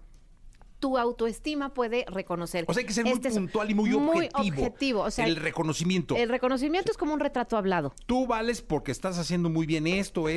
Speaker 10: tu autoestima puede reconocer.
Speaker 1: O sea, hay que ser muy puntual y muy objetivo.
Speaker 10: O sea,
Speaker 1: el reconocimiento.
Speaker 10: El reconocimiento es como un retrato hablado.
Speaker 1: Tú vales porque estás haciendo muy bien esto.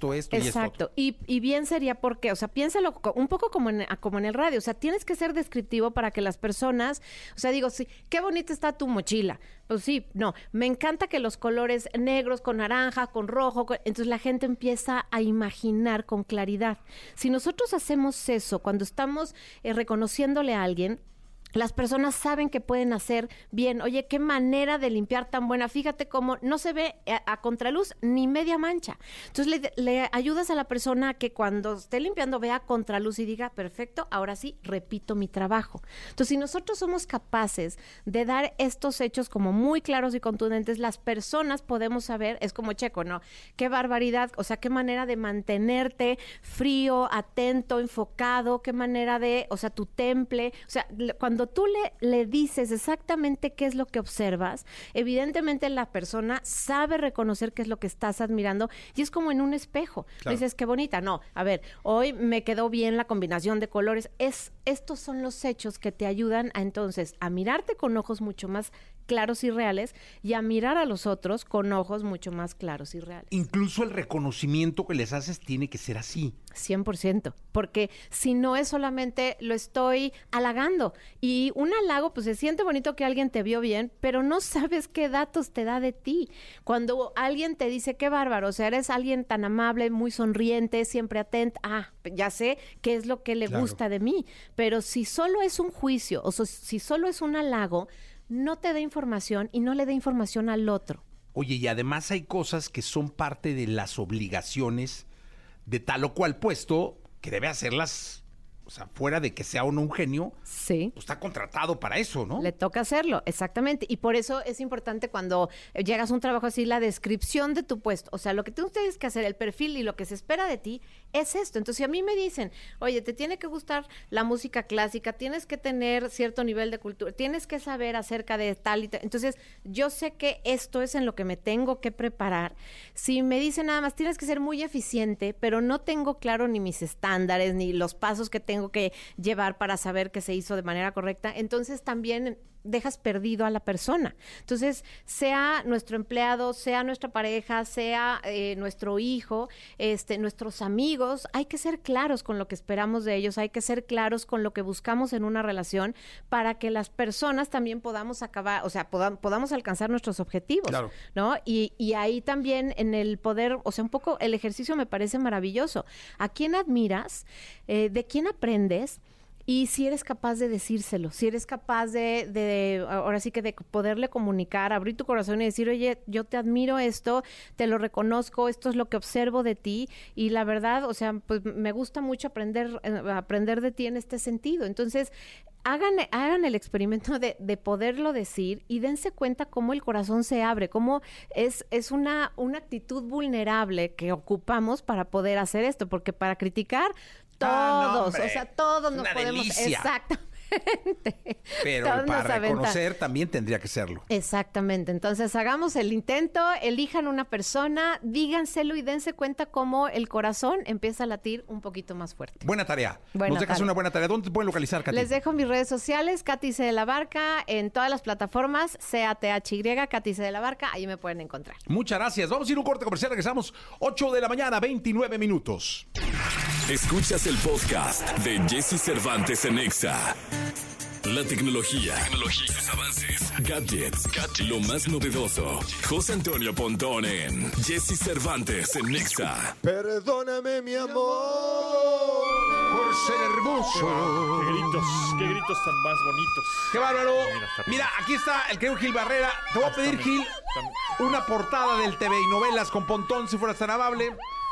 Speaker 10: Exacto. Y bien sería porque, o sea, piénsalo un poco como en el radio. O sea, tienes que ser descriptivo para que las personas, o sea, digo, sí, qué bonita está tu mochila. Pues sí, no, me encanta que los colores negros con naranja, con rojo, entonces la gente empieza a imaginar con claridad. Si nosotros hacemos eso cuando estamos reconociéndole a alguien, las personas saben que pueden hacer bien. Oye, qué manera de limpiar tan buena. Fíjate cómo no se ve a contraluz ni media mancha. Entonces le ayudas a la persona a que cuando esté limpiando vea a contraluz y diga, perfecto, ahora sí, repito mi trabajo. Entonces, si nosotros somos capaces de dar estos hechos como muy claros y contundentes, las personas podemos saber, es como Checo, ¿no? Qué barbaridad, o sea, qué manera de mantenerte frío, atento, enfocado, qué manera de, o sea, tu temple, o sea, cuando tú le dices exactamente qué es lo que observas, evidentemente la persona sabe reconocer qué es lo que estás admirando y es como en un espejo. Claro. Dices, qué bonita. No, a ver, hoy me quedó bien la combinación de colores. Estos son los hechos que te ayudan a mirarte con ojos mucho más claros y reales y a mirar a los otros con ojos mucho más claros y reales.
Speaker 1: Incluso el reconocimiento que les haces tiene que ser así.
Speaker 10: 100%, porque si no es solamente lo estoy halagando y un halago, pues se siente bonito que alguien te vio bien, pero no sabes qué datos te da de ti. Cuando alguien te dice, qué bárbaro, o sea, eres alguien tan amable, muy sonriente, siempre atenta, ya sé qué es lo que le gusta de mí, pero si solo es un juicio o si solo es un halago, no te da información y no le da información al otro.
Speaker 1: Oye, y además hay cosas que son parte de las obligaciones de tal o cual puesto que debe hacerlas, o sea, fuera de que sea uno un genio,
Speaker 10: sí,
Speaker 1: pues está contratado para eso, ¿no?
Speaker 10: Le toca hacerlo, exactamente. Y por eso es importante cuando llegas a un trabajo así, la descripción de tu puesto. O sea, lo que tú tienes que hacer, el perfil y lo que se espera de ti es esto. Entonces, si a mí me dicen, oye, te tiene que gustar la música clásica, tienes que tener cierto nivel de cultura, tienes que saber acerca de tal y tal. Entonces, yo sé que esto es en lo que me tengo que preparar. Si me dicen nada más, tienes que ser muy eficiente, pero no tengo claro ni mis estándares, ni los pasos que tengo que llevar para saber que se hizo de manera correcta, entonces también dejas perdido a la persona. Entonces, sea nuestro empleado, sea nuestra pareja, sea nuestro hijo, nuestros amigos, hay que ser claros con lo que esperamos de ellos, hay que ser claros con lo que buscamos en una relación para que las personas también podamos acabar, o sea, podamos alcanzar nuestros objetivos, claro, ¿no? Y ahí también en el poder, o sea, un poco el ejercicio me parece maravilloso. ¿A quién admiras? ¿De quién aprendes? Y si eres capaz de decírselo, si eres capaz de ahora sí que de poderle comunicar, abrir tu corazón y decir, oye, yo te admiro esto, te lo reconozco, esto es lo que observo de ti y la verdad, o sea, pues me gusta mucho aprender de ti en este sentido. Entonces, hagan el experimento de poderlo decir y dense cuenta cómo el corazón se abre, cómo es una actitud vulnerable que ocupamos para poder hacer esto, porque para criticar todos, o sea, todos nos podemos...
Speaker 1: Delicia.
Speaker 10: Exactamente.
Speaker 1: Pero para reconocer también tendría que serlo.
Speaker 10: Exactamente. Entonces, hagamos el intento, elijan una persona, díganselo y dense cuenta cómo el corazón empieza a latir un poquito más fuerte.
Speaker 1: Buena tarea. Nos dejas una buena tarea. ¿Dónde te pueden localizar, Katy?
Speaker 10: Les dejo mis redes sociales, Katy C. de la Barca, en todas las plataformas, CATHY, Katy C. de la Barca, ahí me pueden encontrar.
Speaker 1: Muchas gracias. Vamos a ir a un corte comercial, regresamos 8 de la mañana, 29 minutos.
Speaker 2: Escuchas el podcast de Jesse Cervantes en Nexa. La tecnología, sus avances, gadgets, lo más novedoso. José Antonio Pontón en Jesse Cervantes en Nexa.
Speaker 11: Perdóname, mi amor,
Speaker 1: por ser hermoso.
Speaker 12: Qué gritos tan más bonitos.
Speaker 1: ¡Qué bárbaro! Mira, aquí está el querido Gil Barrera. Te voy a pedir, Gil, una portada del TV y novelas con Pontón, si fueras tan amable.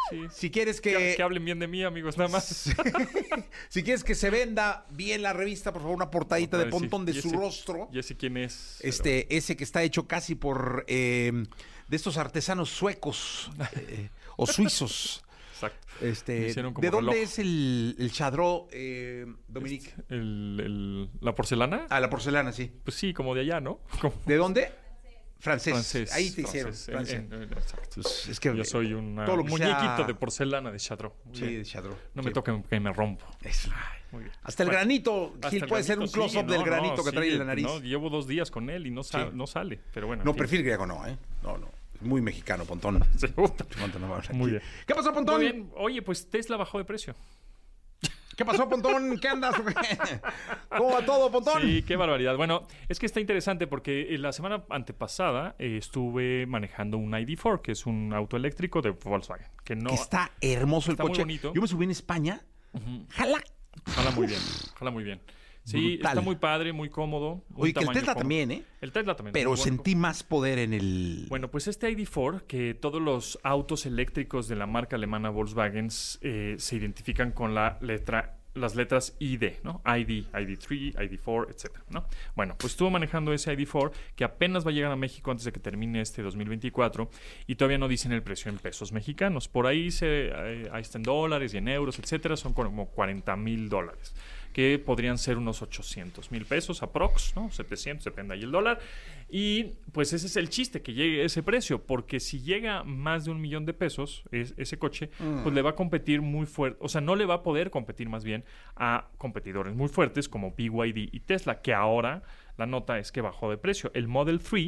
Speaker 12: Sí.
Speaker 1: Si quieres
Speaker 12: que hablen bien de mí, amigos, nada más.
Speaker 1: Si quieres que se venda bien la revista, por favor, una portadita de Pontón de su rostro.
Speaker 12: ¿Y ese quién es?
Speaker 1: Ese que está hecho casi por de estos artesanos suecos o suizos.
Speaker 12: Exacto.
Speaker 1: ¿De dónde es el chadró, Dominique?
Speaker 12: ¿La porcelana?
Speaker 1: Ah, la porcelana, sí.
Speaker 12: Pues sí, como de allá, ¿no?
Speaker 1: ¿De dónde? Francés. Ahí te hicieron.
Speaker 12: Exacto.
Speaker 1: Pues es que
Speaker 12: yo soy un muñequito de porcelana de Chadró.
Speaker 1: Sí, de Chadró.
Speaker 12: No me toquen que me rompo.
Speaker 1: Eso. Muy bien. Hasta el granito, Gil, puede ser un close-up del granito que trae en la nariz.
Speaker 12: No, llevo 2 días con él y no sale, pero bueno.
Speaker 1: No, perfil griego no, ¿eh? No. Es muy mexicano, Pontón.
Speaker 12: Sí, muy bien.
Speaker 1: ¿Qué pasó, Pontón?
Speaker 12: Muy bien. Oye, pues Tesla bajó de precio.
Speaker 1: ¿Qué pasó, Pontón? ¿Qué andas? ¿Cómo va todo, Pontón?
Speaker 12: Sí, qué barbaridad. Bueno, es que está interesante porque la semana antepasada estuve manejando un ID4, que es un auto eléctrico de Volkswagen. Que
Speaker 1: está hermoso el coche.
Speaker 12: Muy bonito.
Speaker 1: Yo me subí en España. Jala
Speaker 12: muy bien. Sí, brutal. Está muy padre, muy cómodo.
Speaker 1: Oye, que el Tesla también, ¿eh?
Speaker 12: El Tesla también.
Speaker 1: Pero sentí más poder en el...
Speaker 12: Bueno, pues este ID4, que todos los autos eléctricos de la marca alemana Volkswagen se identifican con las letras ID, ¿no? ID, ID3, ID4, etcétera, ¿no? Bueno, pues estuvo manejando ese ID4 que apenas va a llegar a México antes de que termine este 2024 y todavía no dicen el precio en pesos mexicanos. Por ahí ahí está en dólares y en euros, etcétera, son como $40,000. Que podrían ser unos 800,000 pesos aprox, ¿no? 700, depende ahí el dólar. Y pues ese es el chiste, que llegue ese precio, porque si llega más de $1 millón de pesos ese coche, pues le va a competir muy fuerte, o sea, no le va a poder competir más bien a competidores muy fuertes como BYD y Tesla, que ahora la nota es que bajó de precio. El Model 3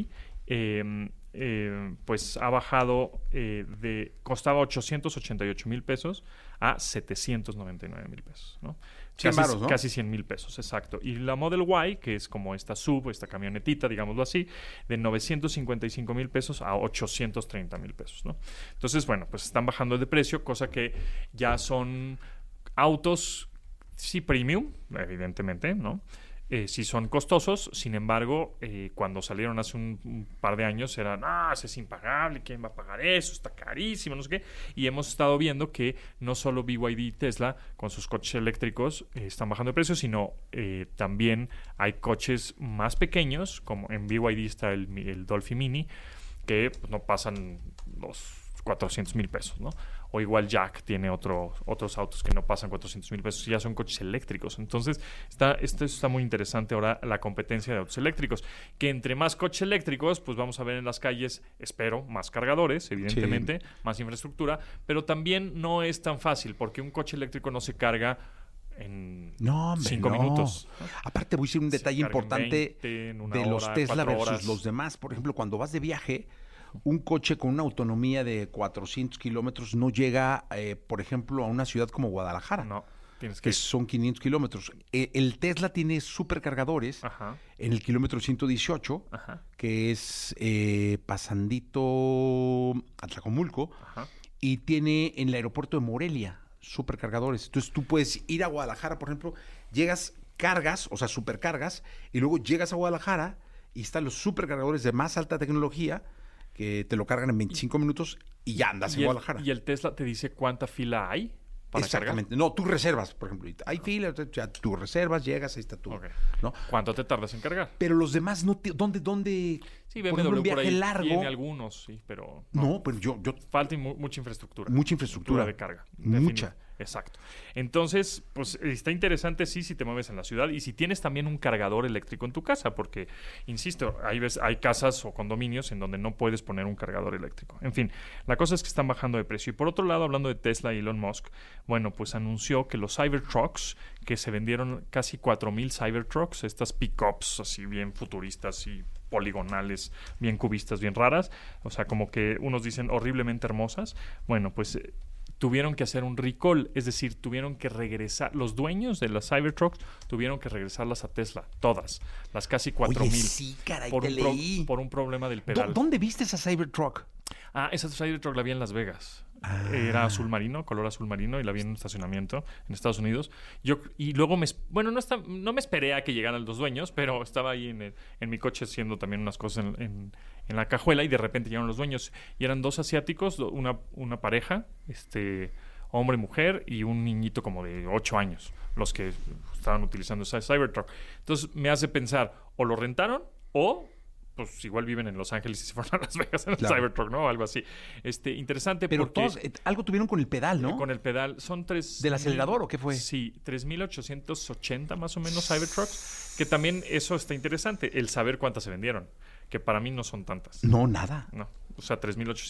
Speaker 12: pues ha bajado costaba 888,000 pesos a 799,000 pesos, ¿no? Casi 100,000 pesos, exacto. Y la Model Y, que es como esta camionetita, digámoslo así, de 955,000 pesos a 830,000 pesos, ¿no? Entonces, bueno, pues están bajando de precio, cosa que ya son autos, sí, premium, evidentemente, ¿no? Sí son costosos, sin embargo, cuando salieron hace un par de años eran, eso es impagable, ¿quién va a pagar eso? Está carísimo, no sé qué. Y hemos estado viendo que no solo BYD y Tesla con sus coches eléctricos están bajando de precio, sino también hay coches más pequeños, como en BYD está el Dolphin Mini, que pues, no pasan los 400,000 pesos, ¿no? O igual Jack tiene otros autos que no pasan 400,000 pesos y ya son coches eléctricos. Entonces, esto está muy interesante ahora, la competencia de autos eléctricos. Que entre más coches eléctricos, pues vamos a ver en las calles, espero, más cargadores, evidentemente, más infraestructura, pero también no es tan fácil, porque un coche eléctrico no se carga en 5 minutos. ¿No?
Speaker 1: Aparte, voy a decir un detalle importante de los Tesla versus los demás. Por ejemplo, cuando vas de viaje, un coche con una autonomía de 400 kilómetros no llega, por ejemplo, a una ciudad como Guadalajara.
Speaker 12: No,
Speaker 1: que son 500 kilómetros. El Tesla tiene supercargadores en el kilómetro 118, que es pasandito Atlacomulco, y tiene en el aeropuerto de Morelia supercargadores. Entonces tú puedes ir a Guadalajara, por ejemplo, cargas, o sea, supercargas, y luego llegas a Guadalajara y están los supercargadores de más alta tecnología que te lo cargan en 25 minutos y ya andas en Guadalajara.
Speaker 12: ¿Y el Tesla te dice cuánta fila hay para
Speaker 1: Exactamente.
Speaker 12: cargar?
Speaker 1: No, tú reservas, por ejemplo. Hay fila, ya tú reservas, llegas, ahí está tú.
Speaker 12: Okay.
Speaker 1: ¿No?
Speaker 12: ¿Cuánto te tardas en cargar?
Speaker 1: Pero los demás, ¿dónde?
Speaker 12: Sí,
Speaker 1: por ejemplo, un viaje
Speaker 12: por ahí
Speaker 1: largo.
Speaker 12: Tiene algunos, sí, pero...
Speaker 1: No, pero yo...
Speaker 12: Falta mucha infraestructura.
Speaker 1: Mucha infraestructura.
Speaker 12: De carga.
Speaker 1: Mucha.
Speaker 12: Exacto. Entonces, pues está interesante, sí, si te mueves en la ciudad y si tienes también un cargador eléctrico en tu casa, porque, insisto, hay casas o condominios en donde no puedes poner un cargador eléctrico. En fin, la cosa es que están bajando de precio. Y por otro lado, hablando de Tesla y Elon Musk, bueno, pues anunció que los Cybertrucks, que se vendieron casi 4,000 Cybertrucks, estas pickups así bien futuristas y poligonales, bien cubistas, bien raras, o sea, como que unos dicen horriblemente hermosas, bueno, pues tuvieron que hacer un recall, es decir, tuvieron que regresar, los dueños de las Cybertrucks tuvieron que regresarlas a Tesla, todas, las casi 4,000.
Speaker 1: Oye, sí, caray, te leí.
Speaker 12: Por un problema del pedal.
Speaker 1: ¿Dónde viste esa Cybertruck?
Speaker 12: Esa Cybertruck la vi en Las Vegas. Era azul marino, color azul marino, y la vi en un estacionamiento en Estados Unidos. Y luego no me esperé a que llegaran los dueños, pero estaba ahí en mi coche haciendo también unas cosas en la cajuela, y de repente llegaron los dueños. Y eran dos asiáticos, una pareja, hombre y mujer, y un niñito como de 8 años, los que estaban utilizando esa Cybertruck. Entonces me hace pensar, o lo rentaron, o pues igual viven en Los Ángeles y se fueron a Las Vegas en el Cybertruck, ¿no? Algo así. Interesante.
Speaker 1: Pero
Speaker 12: porque...
Speaker 1: todos, algo tuvieron con el pedal, ¿no?
Speaker 12: Con el pedal. Son 3...
Speaker 1: ¿Del acelerador o qué fue?
Speaker 12: Sí, 3,880 más o menos Cybertrucks, que también eso está interesante, el saber cuántas se vendieron, que para mí no son tantas.
Speaker 1: No, nada.
Speaker 12: No, o sea,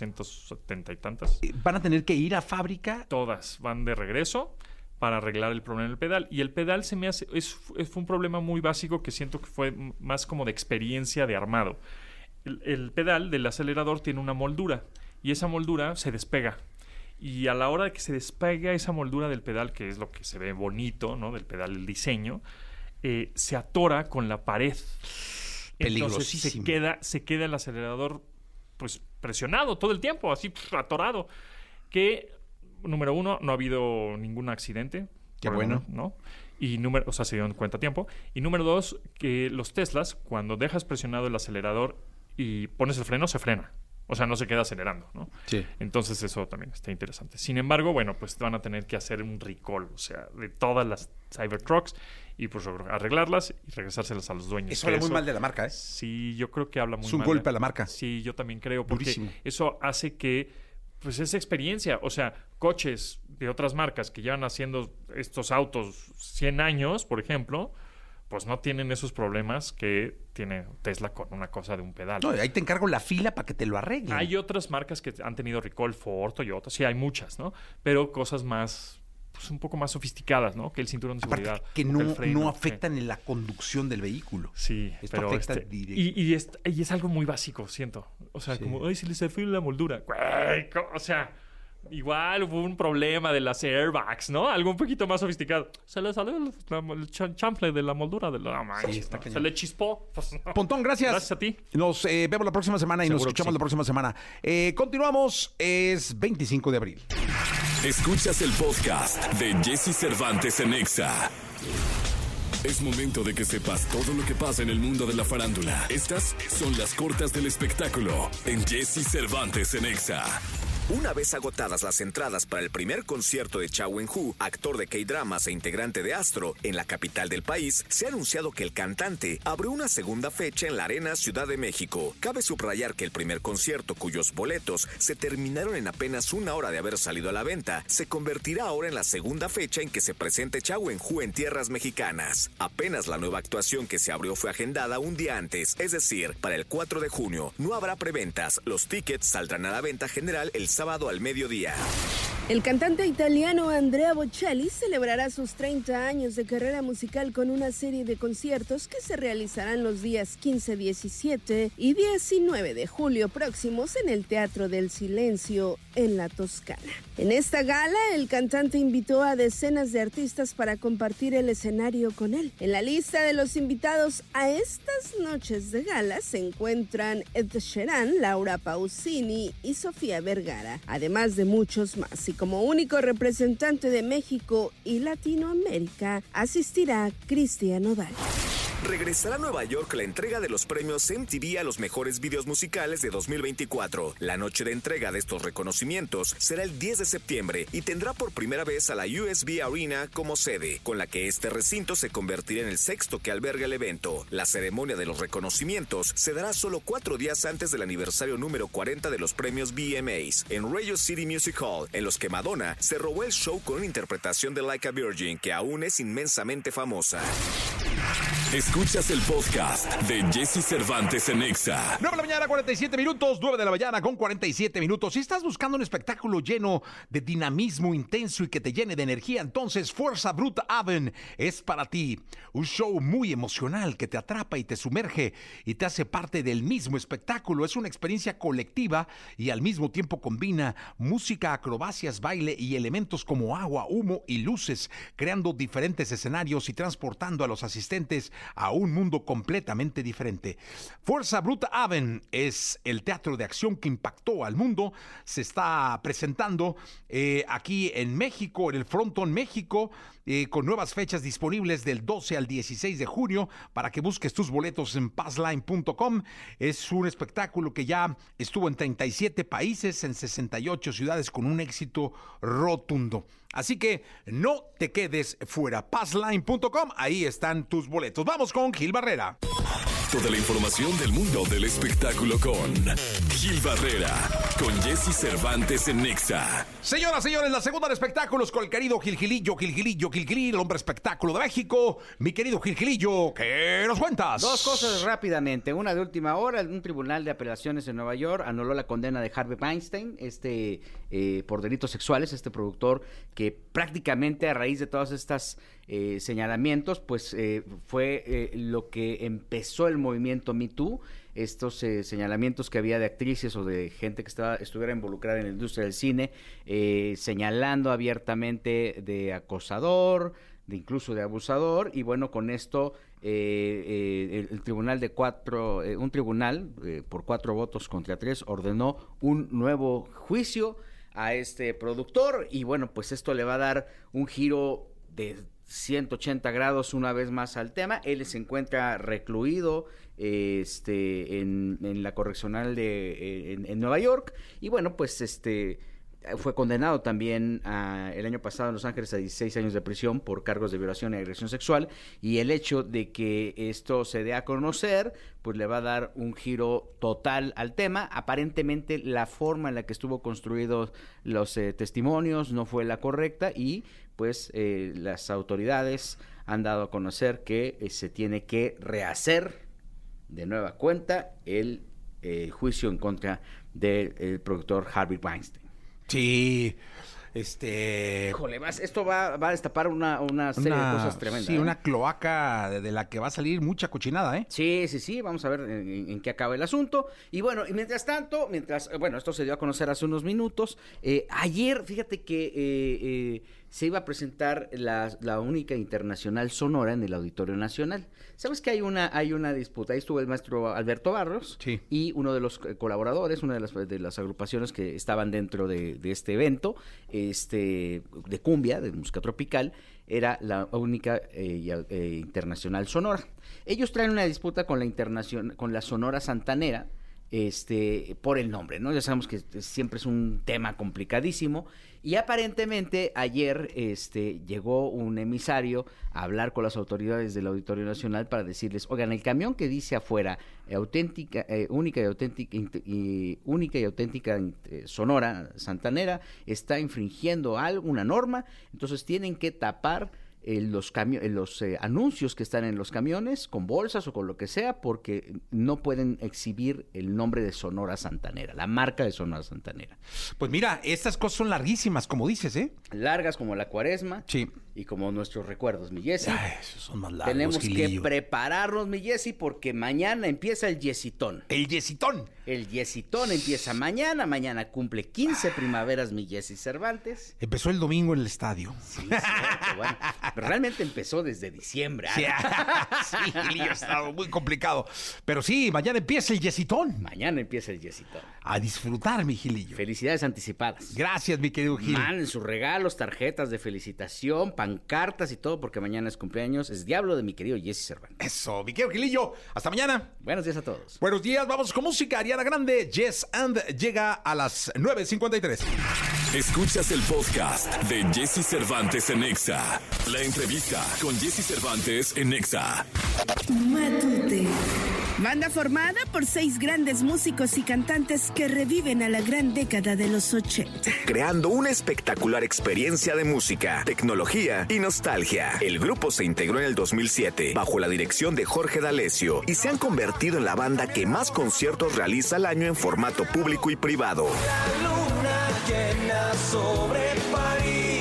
Speaker 12: 3,870 y tantas.
Speaker 1: ¿Van a tener que ir a fábrica?
Speaker 12: Todas van de regreso para arreglar el problema del pedal. Y el pedal se me hace... fue un problema muy básico que siento que fue más como de experiencia de armado. El pedal del acelerador tiene una moldura, y esa moldura se despega. Y a la hora de que se despega esa moldura del pedal, que es lo que se ve bonito, ¿no? Del pedal, el diseño, se atora con la pared.
Speaker 1: Peligrosísimo.
Speaker 12: Entonces se queda el acelerador pues presionado todo el tiempo, así atorado. Que... Número 1, no ha habido ningún accidente.
Speaker 1: Qué bueno.
Speaker 12: ¿No? Y se dieron cuenta a tiempo. Y número 2, que los Teslas, cuando dejas presionado el acelerador y pones el freno, se frena. O sea, no se queda acelerando, ¿no?
Speaker 1: Sí.
Speaker 12: Entonces eso también está interesante. Sin embargo, bueno, pues van a tener que hacer un recall, o sea, de todas las Cybertrucks, y pues arreglarlas y regresárselas a los dueños.
Speaker 1: Eso habla muy mal de la marca, ¿eh?
Speaker 12: Sí, yo creo que habla muy mal.
Speaker 1: Es un golpe a la marca.
Speaker 12: Sí, yo también creo, porque
Speaker 1: durísimo.
Speaker 12: Eso hace que pues esa experiencia, o sea, coches de otras marcas que llevan haciendo estos autos 100 años, por ejemplo, pues no tienen esos problemas que tiene Tesla con una cosa de un pedal.
Speaker 1: No, ahí te encargo la fila para que te lo arreglen.
Speaker 12: Hay otras marcas que han tenido recall, Ford, Toyota, sí hay muchas, ¿no? Pero cosas más, pues un poco más sofisticadas, ¿no? Que el cinturón de seguridad.
Speaker 1: Aparte, que no afectan en la conducción del vehículo.
Speaker 12: Sí,
Speaker 1: esto
Speaker 12: pero
Speaker 1: afecta directo.
Speaker 12: Y es algo muy básico, siento. O sea, como, ay, se les afila la moldura. Güey, o sea, igual hubo un problema de las airbags, ¿no? Algo un poquito más sofisticado. Se le salió el chanfle de la moldura de la mancha. Se le chispó. Pues, no.
Speaker 1: Pontón, gracias.
Speaker 12: Gracias a ti.
Speaker 1: Nos vemos la próxima semana y nos escuchamos la próxima semana. Continuamos, es 25 de abril.
Speaker 2: Escuchas el podcast de Jesse Cervantes en Nexa. Es momento de que sepas todo lo que pasa en el mundo de la farándula. Estas son las cortas del espectáculo en Jesse Cervantes en Nexa.
Speaker 13: Una vez agotadas las entradas para el primer concierto de Cha Wen-hu, actor de K-dramas e integrante de Astro, en la capital del país, se ha anunciado que el cantante abrió una segunda fecha en la Arena Ciudad de México. Cabe subrayar que el primer concierto, cuyos boletos se terminaron en apenas una hora de haber salido a la venta, se convertirá ahora en la segunda fecha en que se presente Cha Wen-hu en tierras mexicanas. Apenas la nueva actuación que se abrió fue agendada un día antes, es decir, para el 4 de junio. No habrá preventas. Los tickets saldrán a la venta general el sábado al mediodía.
Speaker 14: El cantante italiano Andrea Bocelli celebrará sus 30 años de carrera musical con una serie de conciertos que se realizarán los días 15, 17 y 19 de julio próximos en el Teatro del Silencio en la Toscana. En esta gala, el cantante invitó a decenas de artistas para compartir el escenario con él. En la lista de los invitados a estas noches de gala se encuentran Ed Sheeran, Laura Pausini y Sofía Vergara, además de muchos más. Y como único representante de México y Latinoamérica, asistirá Cristian Nodal.
Speaker 13: Regresará a Nueva York la entrega de los premios MTV a los mejores videos musicales de 2024. La noche de entrega de estos reconocimientos será el 10 de septiembre y tendrá por primera vez a la USB Arena como sede, con la que este recinto se convertirá en el sexto que alberga el evento. La ceremonia de los reconocimientos se dará solo 4 días antes del aniversario número 40 de los premios VMAs, en Radio City Music Hall, en los que Madonna se robó el show con una interpretación de Like a Virgin que aún es inmensamente famosa.
Speaker 2: Escuchas el podcast de Jesse Cervantes en Nexa.
Speaker 1: 9 de la mañana, 47 minutos. 9 de la mañana con 47 minutos. Si estás buscando un espectáculo lleno de dinamismo intenso y que te llene de energía, entonces Fuerza Bruta Haven es para ti. Un show muy emocional que te atrapa y te sumerge y te hace parte del mismo espectáculo. Es una experiencia colectiva y al mismo tiempo combina música, acrobacias, baile y elementos como agua, humo y luces, creando diferentes escenarios y transportando a los asistentes presentes a un mundo completamente diferente. Fuerza Bruta Haven es el teatro de acción que impactó al mundo. Se está presentando aquí en México, en el Frontón México, con nuevas fechas disponibles del 12 al 16 de junio para que busques tus boletos en passline.com. Es un espectáculo que ya estuvo en 37 países, en 68 ciudades, con un éxito rotundo. Así que no te quedes fuera. Passline.com, ahí están tus boletos. Vamos con Gil Barrera.
Speaker 2: Toda la información del mundo del espectáculo con Gil Barrera, con Jesse Cervantes en Nexa.
Speaker 1: Señoras, señores, la segunda de espectáculos con el querido Gilgilillo, el hombre espectáculo de México. Mi querido Gilgilillo, ¿qué nos cuentas?
Speaker 8: Dos cosas rápidamente. Una de última hora, un tribunal de apelaciones en Nueva York anuló la condena de Harvey Weinstein, por delitos sexuales, este productor que prácticamente a raíz de todas estas señalamientos, pues fue lo que empezó el movimiento Me Too, estos señalamientos que había de actrices o de gente que estuviera involucrada en la industria del cine, señalando abiertamente de acosador, incluso de abusador, y bueno, con esto el tribunal un tribunal por 4 votos contra 3 ordenó un nuevo juicio a este productor, y bueno, pues esto le va a dar un giro de 180 grados una vez más al tema. Él se encuentra recluido en la correccional en Nueva York, y bueno, pues fue condenado también el año pasado en Los Ángeles a 16 años de prisión por cargos de violación y agresión sexual, y el hecho de que esto se dé a conocer pues le va a dar un giro total al tema. Aparentemente la forma en la que estuvo construidos los testimonios no fue la correcta, y pues las autoridades han dado a conocer que se tiene que rehacer de nueva cuenta el juicio en contra del productor Harvey Weinstein.
Speaker 1: Sí,
Speaker 8: Híjole, esto va a destapar una serie de cosas tremendas.
Speaker 1: Sí, una cloaca de la que va a salir mucha cochinada, ¿eh?
Speaker 8: Sí, vamos a ver en qué acaba el asunto. Y bueno, y mientras tanto, esto se dio a conocer hace unos minutos. Ayer, fíjate que se iba a presentar la única internacional sonora en el Auditorio Nacional. ¿Sabes que hay una disputa? Ahí estuvo el maestro Alberto Barros,
Speaker 1: sí,
Speaker 8: y uno de los colaboradores, una de las agrupaciones que estaban dentro de este evento, de cumbia, de música tropical, era la única internacional sonora. Ellos traen una disputa con la Sonora Santanera, por el nombre, ¿no? Ya sabemos que siempre es un tema complicadísimo, y aparentemente ayer llegó un emisario a hablar con las autoridades del Auditorio Nacional para decirles: oigan, el camión que dice afuera única y auténtica Sonora Santanera está infringiendo alguna norma, entonces tienen que tapar los anuncios que están en los camiones con bolsas o con lo que sea, porque no pueden exhibir el nombre de Sonora Santanera, la marca de Sonora Santanera.
Speaker 1: Pues mira, estas cosas son larguísimas, como dices, ¿eh?
Speaker 8: Largas como la Cuaresma.
Speaker 1: Sí.
Speaker 8: Y como nuestros recuerdos, mi Jessy.
Speaker 1: Ay, esos son más largos,
Speaker 8: tenemos
Speaker 1: Gilillo.
Speaker 8: que prepararnos, mi Jessy, porque mañana empieza el Yesitón.
Speaker 1: ¡El Yesitón!
Speaker 8: El Yesitón empieza mañana. Mañana cumple 15 primaveras, mi Jessy Cervantes.
Speaker 1: Empezó el domingo en el estadio.
Speaker 8: Sí, cierto, bueno. Pero realmente empezó desde diciembre.
Speaker 1: Sí, Gilillo, ha estado muy complicado. Pero sí, mañana empieza el Yesitón.
Speaker 8: Mañana empieza el Yesitón.
Speaker 1: A disfrutar, mi Gilillo.
Speaker 8: Felicidades anticipadas.
Speaker 1: Gracias, mi querido Gil.
Speaker 8: Manden sus regalos, tarjetas de felicitación, pancartas y todo, porque mañana es cumpleaños. Es diablo de mi querido Jesse Cervantes.
Speaker 1: Eso, mi querido Gilillo. Hasta mañana.
Speaker 8: Buenos días a todos.
Speaker 1: Buenos días, vamos con música. Ariana Grande, Yes and llega a las 9:53.
Speaker 2: Escuchas el podcast de Jesse Cervantes en Nexa. La entrevista con Jesse Cervantes en Nexa.
Speaker 14: Matute. Banda formada por 6 grandes músicos y cantantes que reviven a la gran década de los 80.
Speaker 13: Creando una espectacular experiencia de música, tecnología y nostalgia. El grupo se integró en el 2007 bajo la dirección de Jorge D'Alessio y se han convertido en la banda que más conciertos realiza al año en formato público y privado.
Speaker 15: La luna llena sobre París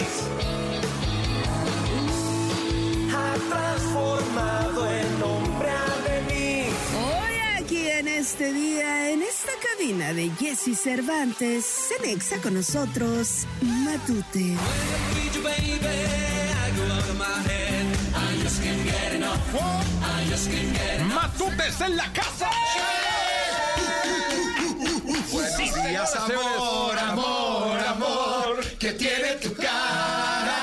Speaker 15: ha transformado el nombre a venir.
Speaker 14: Hoy aquí en este día, en esta cabina de Jesse Cervantes, en Nexa con nosotros, Matute.
Speaker 1: ¡Matutes en la casa!
Speaker 15: Buenos días, amor, amor, amor, que tiene tu cara.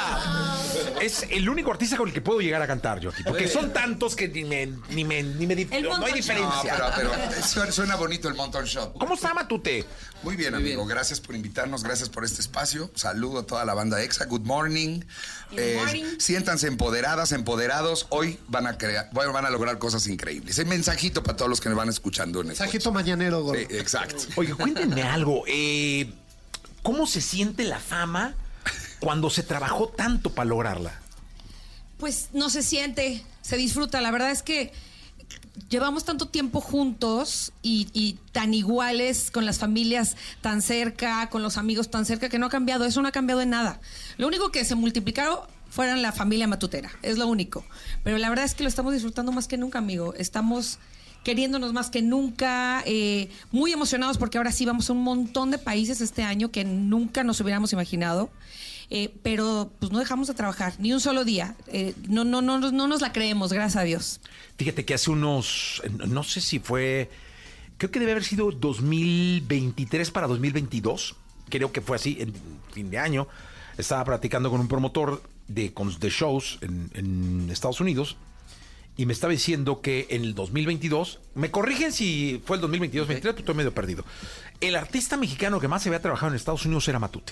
Speaker 16: Es el único artista con el que puedo llegar a cantar, yo, porque son tantos que no hay diferencia.
Speaker 17: No, pero suena bonito el Monton Shot.
Speaker 16: ¿Cómo está, Matute?
Speaker 17: Muy bien, amigo. Gracias por invitarnos, gracias por este espacio. Saludo a toda la banda EXA. Good morning. Siéntanse empoderadas, empoderados. Hoy van a lograr cosas increíbles. El mensajito para todos los que me van escuchando.
Speaker 11: Mensajito mañanero, güey.
Speaker 17: Exacto.
Speaker 16: Oye, cuéntenme algo. ¿Cómo se siente la fama cuando se trabajó tanto para lograrla?
Speaker 18: Pues no se siente, se disfruta. La verdad es que llevamos tanto tiempo juntos y tan iguales, con las familias tan cerca, con los amigos tan cerca, que no ha cambiado. Eso no ha cambiado en nada. Lo único que se multiplicaron fueron la familia matutera. Es lo único. Pero la verdad es que lo estamos disfrutando más que nunca, amigo. Estamos queriéndonos más que nunca, muy emocionados porque ahora sí vamos a un montón de países este año que nunca nos hubiéramos imaginado. Pero pues no dejamos de trabajar ni un solo día. No nos la creemos, gracias a Dios.
Speaker 16: Fíjate que hace unos, no sé si fue, creo que debe haber sido 2023 para 2022. Creo que fue así, en fin de año. Estaba platicando con un promotor de shows en Estados Unidos y me estaba diciendo que en el 2022, me corrigen si fue el 2022, 23, pero estoy medio perdido. El artista mexicano que más se había trabajado en Estados Unidos era Matute.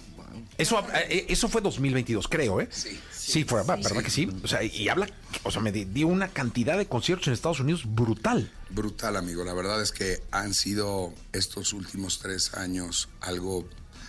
Speaker 16: Eso fue 2022, creo, ¿eh? Sí, fue, ¿verdad que sí? O sea, y habla, o sea, me dio una cantidad de conciertos en Estados Unidos brutal.
Speaker 17: Brutal, amigo. La verdad es que han sido estos últimos 3 años algo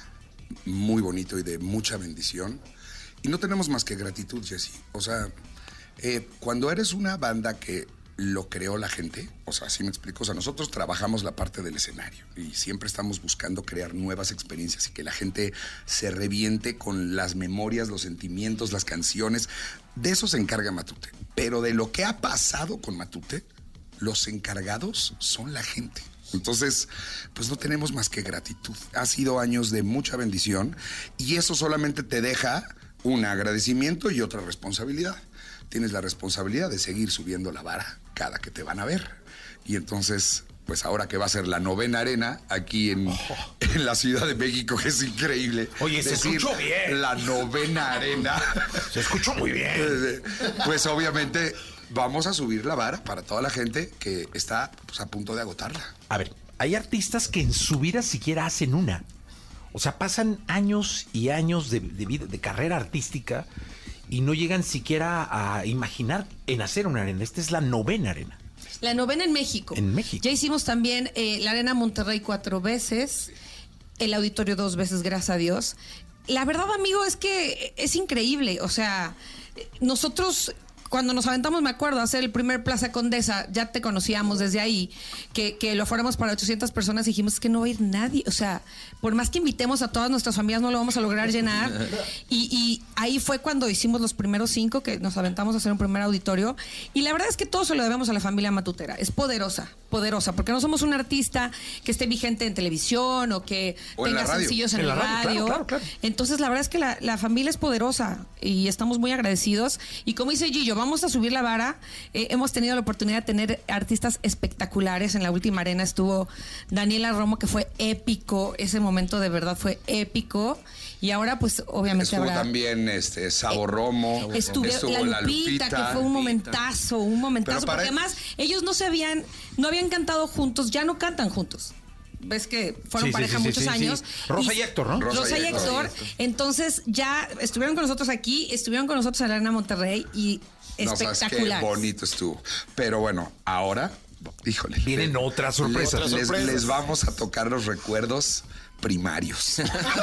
Speaker 17: muy bonito y de mucha bendición. Y no tenemos más que gratitud, Jesse. O sea, cuando eres una banda que lo creó la gente, o sea, así me explico, o sea, nosotros trabajamos la parte del escenario y siempre estamos buscando crear nuevas experiencias y que la gente se reviente con las memorias, los sentimientos, las canciones. De eso se encarga Matute, pero de lo que ha pasado con Matute, los encargados son la gente. Entonces, pues no tenemos más que gratitud. Ha sido años de mucha bendición y eso solamente te deja un agradecimiento y otra responsabilidad. Tienes la responsabilidad de seguir subiendo la vara cada que te van a ver. Y entonces, pues ahora que va a ser la 9ª arena aquí en la Ciudad de México, que es increíble.
Speaker 16: Oye, se escuchó bien.
Speaker 17: La 9ª arena.
Speaker 16: Se escuchó muy bien.
Speaker 17: Pues obviamente vamos a subir la vara para toda la gente que está pues, a punto de agotarla.
Speaker 16: A ver, hay artistas que en su vida siquiera hacen una. O sea, pasan años y años de vida, de carrera artística y no llegan siquiera a imaginar en hacer una arena. Esta es la 9ª arena.
Speaker 18: La 9ª en México.
Speaker 16: En México.
Speaker 18: Ya hicimos también la Arena Monterrey 4 veces, el Auditorio 2 veces, gracias a Dios. La verdad, amigo, es que es increíble. O sea, nosotros cuando nos aventamos, me acuerdo, a hacer el primer Plaza Condesa, ya te conocíamos desde ahí, que lo fuéramos para 800 personas, dijimos, es que no va a ir nadie. O sea, por más que invitemos a todas nuestras familias, no lo vamos a lograr llenar. Y ahí fue cuando hicimos los primeros 5, que nos aventamos a hacer un primer auditorio. Y la verdad es que todo se lo debemos a la familia matutera. Es poderosa, porque no somos un artista que esté vigente en televisión o que tenga sencillos en la radio. Claro. Entonces, la verdad es que la familia es poderosa y estamos muy agradecidos. Y como dice Gillo, vamos a subir la vara. Hemos tenido la oportunidad de tener artistas espectaculares. En la última arena estuvo Daniela Romo, que fue épico. Ese momento de verdad fue épico. Y ahora, pues, obviamente
Speaker 17: estuvo también Sabo Romo.
Speaker 18: Estuvo la Lupita, que fue un momentazo. Porque además, ellos no habían cantado juntos, ya no cantan juntos. Ves que fueron pareja muchos años.
Speaker 16: Rosa y Héctor, ¿no?
Speaker 18: Rosa y Héctor. Entonces, ya estuvieron con nosotros aquí, estuvieron con nosotros en la Arena Monterrey y espectacular.
Speaker 17: Qué bonito estuvo. Pero bueno, ahora, híjole.
Speaker 16: Vienen otras sorpresas.
Speaker 17: Les vamos a tocar los recuerdos primarios.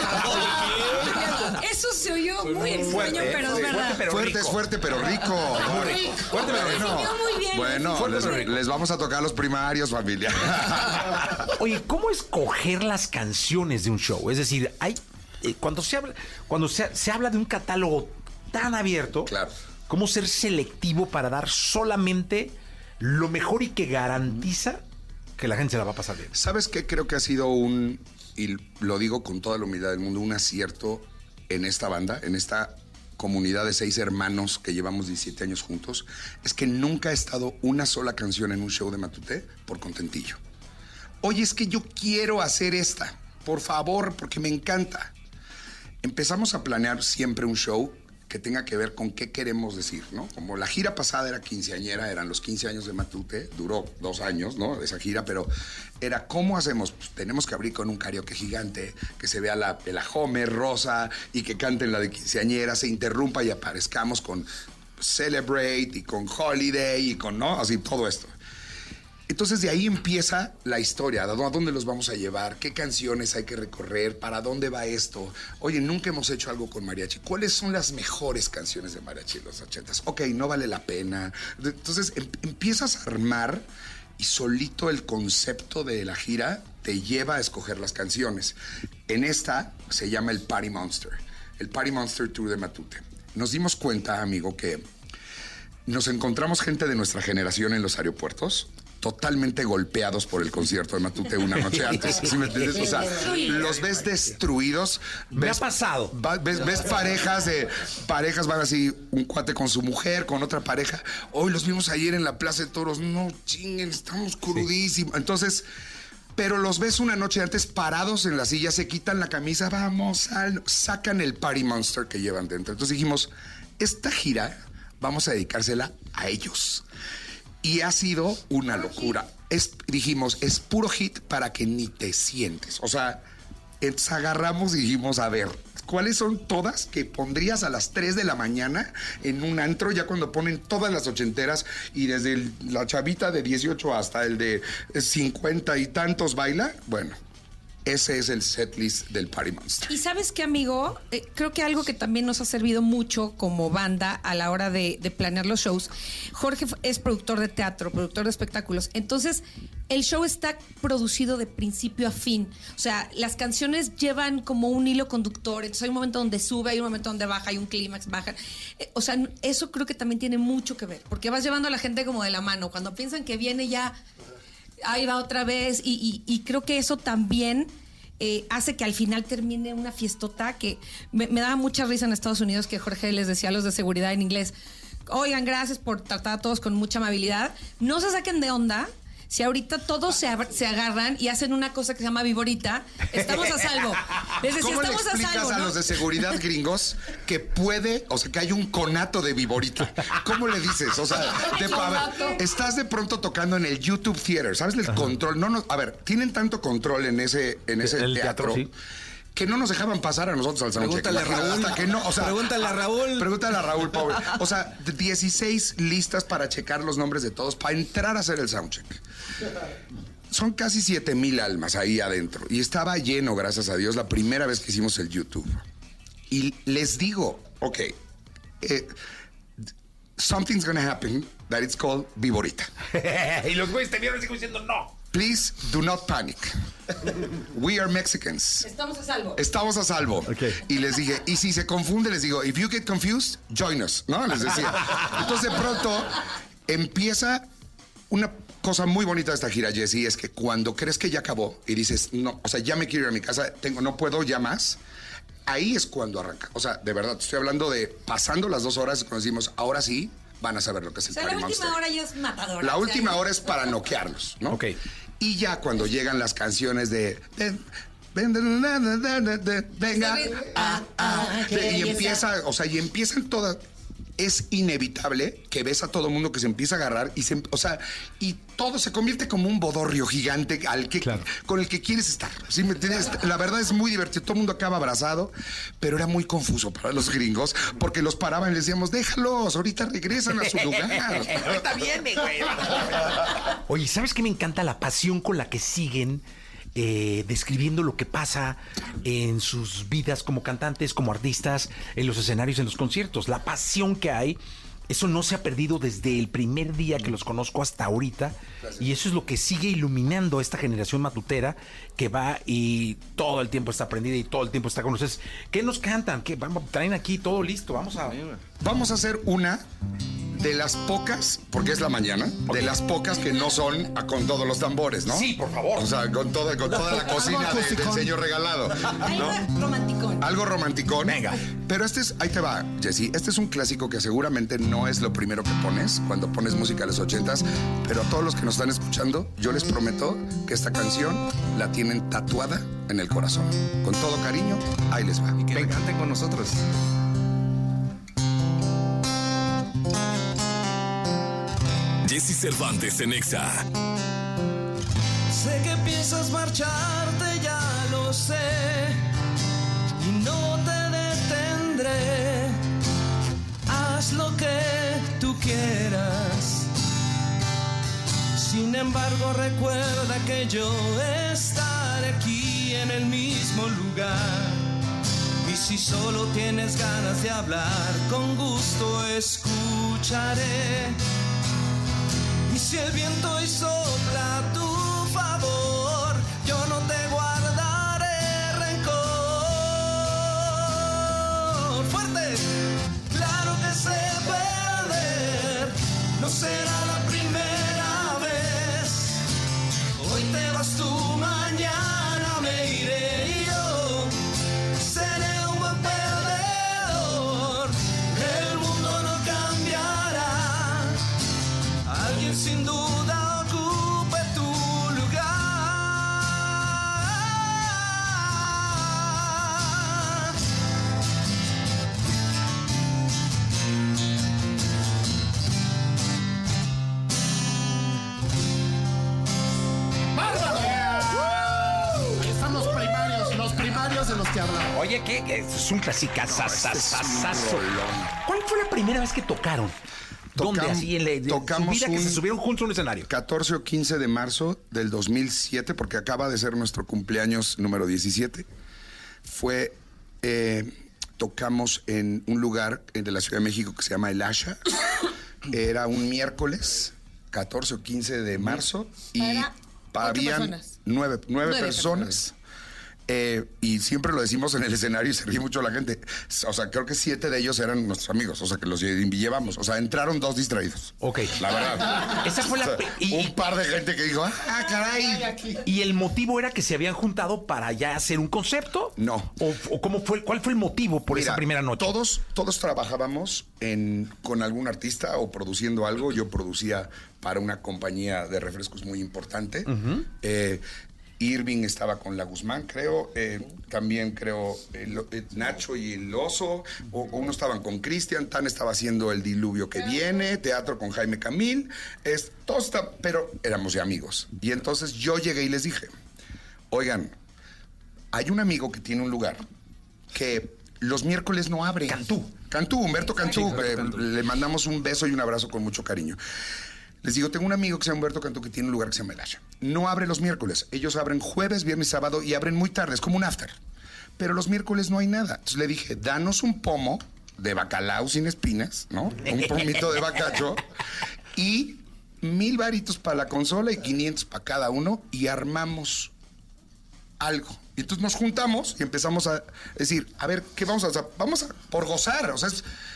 Speaker 18: Eso se oyó muy extraño, pero es verdad.
Speaker 17: Fuerte, pero rico. Fuerte, pero rico. Muy bien. Bueno, les vamos a tocar los primarios, familia.
Speaker 16: Oye, ¿cómo escoger las canciones de un show? Es decir, cuando se habla de un catálogo tan abierto,
Speaker 17: claro,
Speaker 16: ¿cómo ser selectivo para dar solamente lo mejor y que garantiza que la gente se la va a pasar bien?
Speaker 17: ¿Sabes qué? Creo que ha sido y lo digo con toda la humildad del mundo, un acierto en esta banda, en esta comunidad de 6 hermanos que llevamos 17 años juntos, es que nunca he estado una sola canción en un show de Matute por contentillo. Oye, es que yo quiero hacer esta, por favor, porque me encanta. Empezamos a planear siempre un show que tenga que ver con qué queremos decir, ¿no? Como la gira pasada era quinceañera, eran los 15 años de Matute, duró 2 años, ¿no? Esa gira, pero era ¿cómo hacemos? Pues tenemos que abrir con un karaoke gigante, que se vea la Homer rosa y que canten la de quinceañera, se interrumpa y aparezcamos con Celebrate y con Holiday y con, ¿no? Así todo esto. Entonces de ahí empieza la historia, ¿a dónde los vamos a llevar? ¿Qué canciones hay que recorrer? ¿Para dónde va esto? Oye, nunca hemos hecho algo con mariachi. ¿Cuáles son las mejores canciones de mariachi en los 80s? Ok, no vale la pena. Entonces empiezas a armar y solito el concepto de la gira te lleva a escoger las canciones. En esta se llama el Party Monster, el Party Monster Tour de Matute. Nos dimos cuenta, amigo, que nos encontramos gente de nuestra generación en los aeropuertos totalmente golpeados por el concierto de Matute una noche antes. ¿Sí me entiendes? O sea, los ves destruidos.
Speaker 16: Me ha pasado.
Speaker 17: Ves parejas van así, un cuate con su mujer, con otra pareja. Hoy los vimos ayer en la Plaza de Toros. No chinguen, estamos crudísimos. Sí. Entonces, pero los ves una noche antes parados en la silla, se quitan la camisa, sacan el Party Monster que llevan dentro. Entonces dijimos, esta gira vamos a dedicársela a ellos. Y ha sido una locura. Dijimos, es puro hit para que ni te sientes. O sea, agarramos y dijimos, a ver, ¿cuáles son todas que pondrías a las 3 de la mañana en un antro ya cuando ponen todas las ochenteras y desde la chavita de 18 hasta el de 50 y tantos baila? Bueno, ese es el setlist del Party Monster.
Speaker 18: Y ¿sabes qué, amigo? Creo que algo que también nos ha servido mucho como banda a la hora de planear los shows. Jorge es productor de teatro, productor de espectáculos. Entonces, el show está producido de principio a fin. O sea, las canciones llevan como un hilo conductor. Entonces, hay un momento donde sube, hay un momento donde baja, hay un clímax, baja. O sea, eso creo que también tiene mucho que ver. Porque vas llevando a la gente como de la mano. Cuando piensan que viene ya... ahí va otra vez y creo que eso también hace que al final termine una fiestota que me daba mucha risa en Estados Unidos que Jorge les decía a los de seguridad en inglés, oigan, gracias por tratar a todos con mucha amabilidad, no se saquen de onda. Si ahorita todos se agarran y hacen una cosa que se llama viborita, estamos a salvo. Les decía,
Speaker 17: ¿cómo
Speaker 18: estamos
Speaker 17: le explicas
Speaker 18: a salvo,
Speaker 17: a
Speaker 18: ¿no?
Speaker 17: los de seguridad gringos que puede, o sea, que hay un conato de viborita? ¿Cómo le dices? O sea, estás de pronto tocando en el YouTube Theater, ¿sabes? El control. No, a ver, tienen tanto control en ese teatro. Sí. Que no nos dejaban pasar a nosotros al soundcheck.
Speaker 16: Pregúntale a Raúl.
Speaker 17: Hasta que no, o sea,
Speaker 16: pregúntale a Raúl.
Speaker 17: Pregúntale a Raúl, pobre. O sea, 16 listas para checar los nombres de todos, para entrar a hacer el soundcheck. Son casi 7,000 almas ahí adentro. Y estaba lleno, gracias a Dios, la primera vez que hicimos el YouTube. Y les digo, ok, something's gonna happen that it's called viborita.
Speaker 16: Y los güeyes te vieron así diciendo no.
Speaker 17: Please do not panic. We are Mexicans.
Speaker 18: Estamos a salvo.
Speaker 17: Estamos a salvo. Okay. Y les dije, y si se confunde, les digo, if you get confused, join us, ¿no? Les decía. Entonces, de pronto, empieza una cosa muy bonita de esta gira, Jesse, es que cuando crees que ya acabó y dices, no, o sea, ya me quiero ir a mi casa, no puedo ya más, ahí es cuando arranca. O sea, de verdad, te estoy hablando de pasando las 2 horas, cuando decimos, ahora sí, van a saber lo que es el Party Monster.
Speaker 18: La última hora ya es matadora.
Speaker 17: La última hora es para noquearlos, ¿no? Ok. Y ya cuando llegan las canciones de... venga, y empieza, o sea, y empiezan todas... Es inevitable que ves a todo el mundo que se empieza a agarrar y y todo se convierte como un bodorrio gigante con el que quieres estar. ¿Sí me entiendes? La verdad es muy divertido. Todo el mundo acaba abrazado, pero era muy confuso para los gringos porque los paraban y les decíamos, déjalos, ahorita regresan a su lugar.
Speaker 16: Ahorita viene, güey. Oye, ¿sabes qué me encanta? La pasión con la que siguen describiendo lo que pasa en sus vidas como cantantes, como artistas, en los escenarios, en los conciertos. La pasión que hay, eso no se ha perdido desde el primer día que los conozco hasta ahorita. Gracias. Y eso es lo que sigue iluminando a esta generación matutera que va y todo el tiempo está prendida y todo el tiempo está con ustedes. ¿Qué nos cantan? ¿Qué? Traen aquí todo listo. Vamos a hacer una
Speaker 17: de las pocas, porque es la mañana, de las pocas que no son con todos los tambores, ¿no?
Speaker 16: Sí, por favor.
Speaker 17: O sea, con toda la cocina del señor regalado.
Speaker 18: Algo romanticón.
Speaker 17: Algo romanticón.
Speaker 16: Venga.
Speaker 17: Pero ahí te va, Jessy. Este es un clásico que seguramente no es lo primero que pones cuando pones música de los 80s, pero a todos los que nos están escuchando, yo les prometo que esta canción la tienen tatuada en el corazón. Con todo cariño, ahí les va.
Speaker 1: Y que la canten con nosotros.
Speaker 2: Jesse Cervantes en Exa.
Speaker 15: Sé que piensas marcharte, ya lo sé, y no te detendré. Haz lo que tú quieras. Sin embargo, recuerda que yo estaré aquí en el mismo lugar. Y si solo tienes ganas de hablar, con gusto escucharé. Y si el viento hoy sopla a tu favor, yo no te guardaré rencor. ¡Fuerte! Claro que sé perder, no será la primera vez. Hoy te vas tú, mañana me iré yo. Seré un buen perdedor, el mundo no cambiará. Alguien sin duda ocupe tu lugar.
Speaker 11: Ahí están los primarios de los que hablamos.
Speaker 16: Oye, ¿qué? Es un clasicazazazazo. ¿Cuál fue la primera vez que tocaron? ¿Dónde? Así en
Speaker 17: tocamos
Speaker 16: su vida, que se subieron juntos a un escenario.
Speaker 17: 14 o 15 de marzo del 2007, porque acaba de ser nuestro cumpleaños número 17. Tocamos en un lugar de la Ciudad de México que se llama El Asha. Era un miércoles, 14 o 15 de marzo. Y habían 9 personas. Y siempre lo decimos en el escenario y se ríe mucho la gente. O sea, creo que 7 de ellos eran nuestros amigos, o sea, que los llevamos. O sea, entraron 2 distraídos.
Speaker 16: Ok.
Speaker 17: La verdad.
Speaker 16: Esa fue
Speaker 17: un par de gente que dijo, caray.
Speaker 16: ¿Y el motivo era que se habían juntado para ya hacer un concepto?
Speaker 17: No.
Speaker 16: ¿O cómo fue? ¿Cuál fue el motivo por esa primera noche?
Speaker 17: Todos trabajábamos con algún artista o produciendo algo. Yo producía para una compañía de refrescos muy importante. Irving estaba con La Guzmán, creo. También creo Nacho y el Oso. Uno estaban con Cristian. Tan estaba haciendo El Diluvio que Viene. Teatro con Jaime Camil. Pero éramos ya amigos. Y entonces yo llegué y les dije, oigan, hay un amigo que tiene un lugar que los miércoles no abre. Humberto Cantú. Le mandamos un beso y un abrazo con mucho cariño. Les digo, tengo un amigo que se llama Humberto Cantú que tiene un lugar que se llama El Asha. No abre los miércoles. Ellos abren jueves, viernes y sábado y abren muy tarde. Es como un after. Pero los miércoles no hay nada. Entonces le dije, danos un pomo de bacalao sin espinas, ¿no? Un pomito de bacacho. Y 1,000 varitos para la consola y 500 para cada uno. Y armamos algo. Y entonces nos juntamos y empezamos a decir, a ver, ¿qué vamos a hacer? Vamos a por gozar. O sea,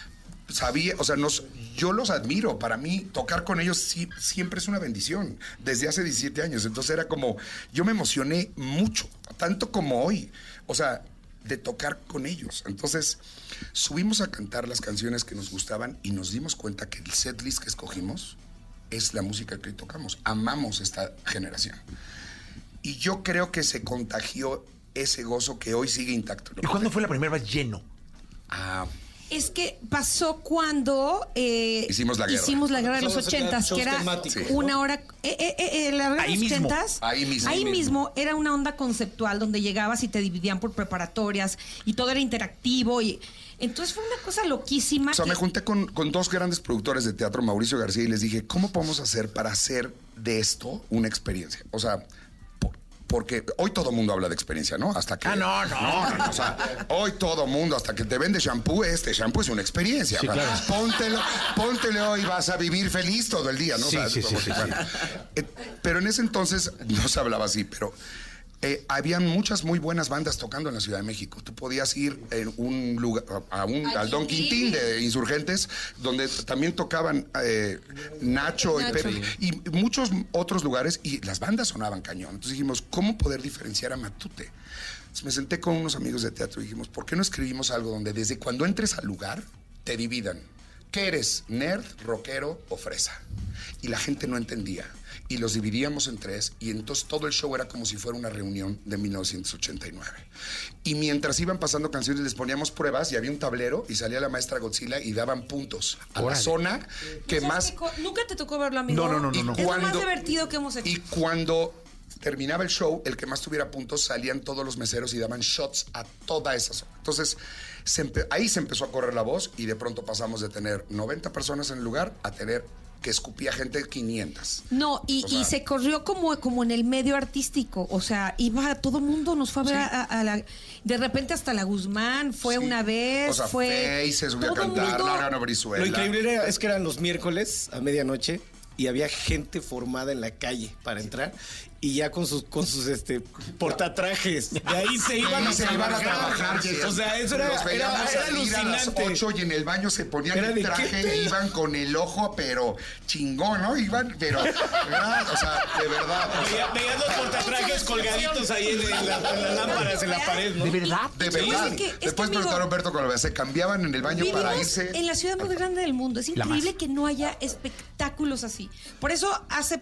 Speaker 17: yo los admiro. Para mí, tocar con ellos siempre es una bendición. Desde hace 17 años. Entonces era como, yo me emocioné mucho, tanto como hoy. O sea, de tocar con ellos. Entonces, subimos a cantar las canciones que nos gustaban y nos dimos cuenta que el setlist que escogimos es la música que hoy tocamos. Amamos esta generación. Y yo creo que se contagió ese gozo que hoy sigue intacto.
Speaker 16: ¿Y cuándo fue la primera vez lleno?
Speaker 18: Es que pasó cuando
Speaker 17: hicimos la guerra
Speaker 18: de los 80s, que era una hora. La guerra de los 80s, ahí mismo era una onda conceptual donde llegabas y te dividían por preparatorias y todo era interactivo. Y entonces fue una cosa loquísima.
Speaker 17: O sea, me junté con 2 grandes productores de teatro, Mauricio García, y les dije, ¿cómo podemos hacer para hacer de esto una experiencia? O sea, porque hoy todo mundo habla de experiencia, ¿no? Hasta que...
Speaker 16: No.
Speaker 17: O sea, hoy todo mundo, hasta que te vende shampoo, shampoo es una experiencia.
Speaker 16: Sí, claro.
Speaker 17: Póntelo y vas a vivir feliz todo el día, ¿no?
Speaker 16: Sí.
Speaker 17: Pero en ese entonces no se hablaba así, pero habían muchas muy buenas bandas tocando en la Ciudad de México. Tú podías ir en un lugar, al Don Quintín de Insurgentes, donde también tocaban Nacho y Pepe, y muchos otros lugares, y las bandas sonaban cañón. Entonces dijimos, ¿cómo poder diferenciar a Matute? Entonces me senté con unos amigos de teatro y dijimos, ¿por qué no escribimos algo donde desde cuando entres al lugar te dividan? ¿Qué eres? ¿Nerd, rockero o fresa? Y la gente no entendía. Y los dividíamos en 3, y entonces todo el show era como si fuera una reunión de 1989. Y mientras iban pasando canciones les poníamos pruebas y había un tablero y salía la maestra Godzilla y daban puntos a la zona que más...
Speaker 18: Nunca te tocó verlo, amigo.
Speaker 17: No.
Speaker 18: Es lo más divertido que hemos hecho.
Speaker 17: Y cuando terminaba el show, el que más tuviera puntos, salían todos los meseros y daban shots a toda esa zona. Entonces, ahí se empezó a correr la voz y de pronto pasamos de tener 90 personas en el lugar a tener que escupía gente 500.
Speaker 18: No, y se corrió como en el medio artístico. O sea, todo el mundo nos fue a ver a la... De repente hasta la Guzmán fue una vez.
Speaker 17: O sea, Faye se subió a cantar, Mariano Brizuela.
Speaker 19: Lo increíble es que eran los miércoles a medianoche y había gente formada en la calle para entrar. Y ya con sus portatrajes. De ahí se iban a trabajar. O sea, eso era alucinante.
Speaker 17: A las 8 y en el baño se ponían el traje e iban con el ojo, pero chingón, ¿no? Iban, pero, ¿verdad? O sea, de verdad.
Speaker 19: Veías los portatrajes colgaditos ahí en las lámparas en la pared, ¿no?
Speaker 16: ¿De verdad?
Speaker 17: De verdad. Después preguntaron a Humberto Colbert, se cambiaban en el baño para irse.
Speaker 18: En la ciudad más grande del mundo. Es increíble que no haya espectáculos así. Por eso hace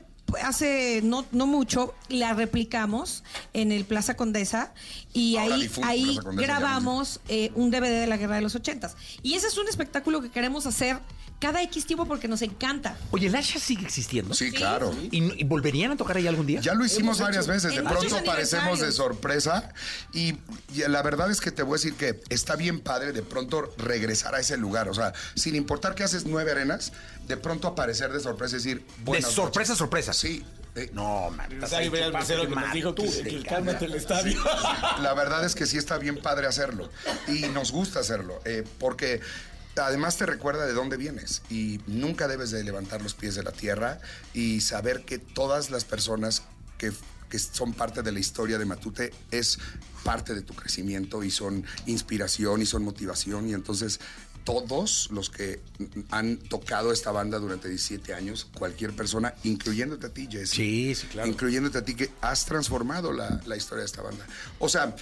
Speaker 18: no mucho la replicamos en el Plaza Condesa y ahí grabamos un DVD de la Guerra de los 80s. Y ese es un espectáculo que queremos hacer cada X tiempo porque nos encanta.
Speaker 16: Oye, ¿el Asha sigue existiendo?
Speaker 17: Sí, claro.
Speaker 16: ¿Y volverían a tocar ahí algún día?
Speaker 17: Ya lo hicimos varias veces. De pronto aparecemos de sorpresa. Y la verdad es que te voy a decir que está bien padre de pronto regresar a ese lugar. O sea, sin importar que haces 9 arenas, de pronto aparecer de sorpresa y decir...
Speaker 16: ¿De sorpresa a sorpresa?
Speaker 17: Sí.
Speaker 19: No, man. Ahí ve al mesero que nos dijo que cálmate el estadio.
Speaker 17: La verdad es que sí está bien padre hacerlo. Y nos gusta hacerlo. Porque... además te recuerda de dónde vienes y nunca debes de levantar los pies de la tierra y saber que todas las personas que son parte de la historia de Matute es parte de tu crecimiento y son inspiración y son motivación, y entonces todos los que han tocado esta banda durante 17 años, cualquier persona, incluyéndote a ti, Jesse.
Speaker 16: Sí, claro.
Speaker 17: Incluyéndote a ti, que has transformado la historia de esta banda. O sea,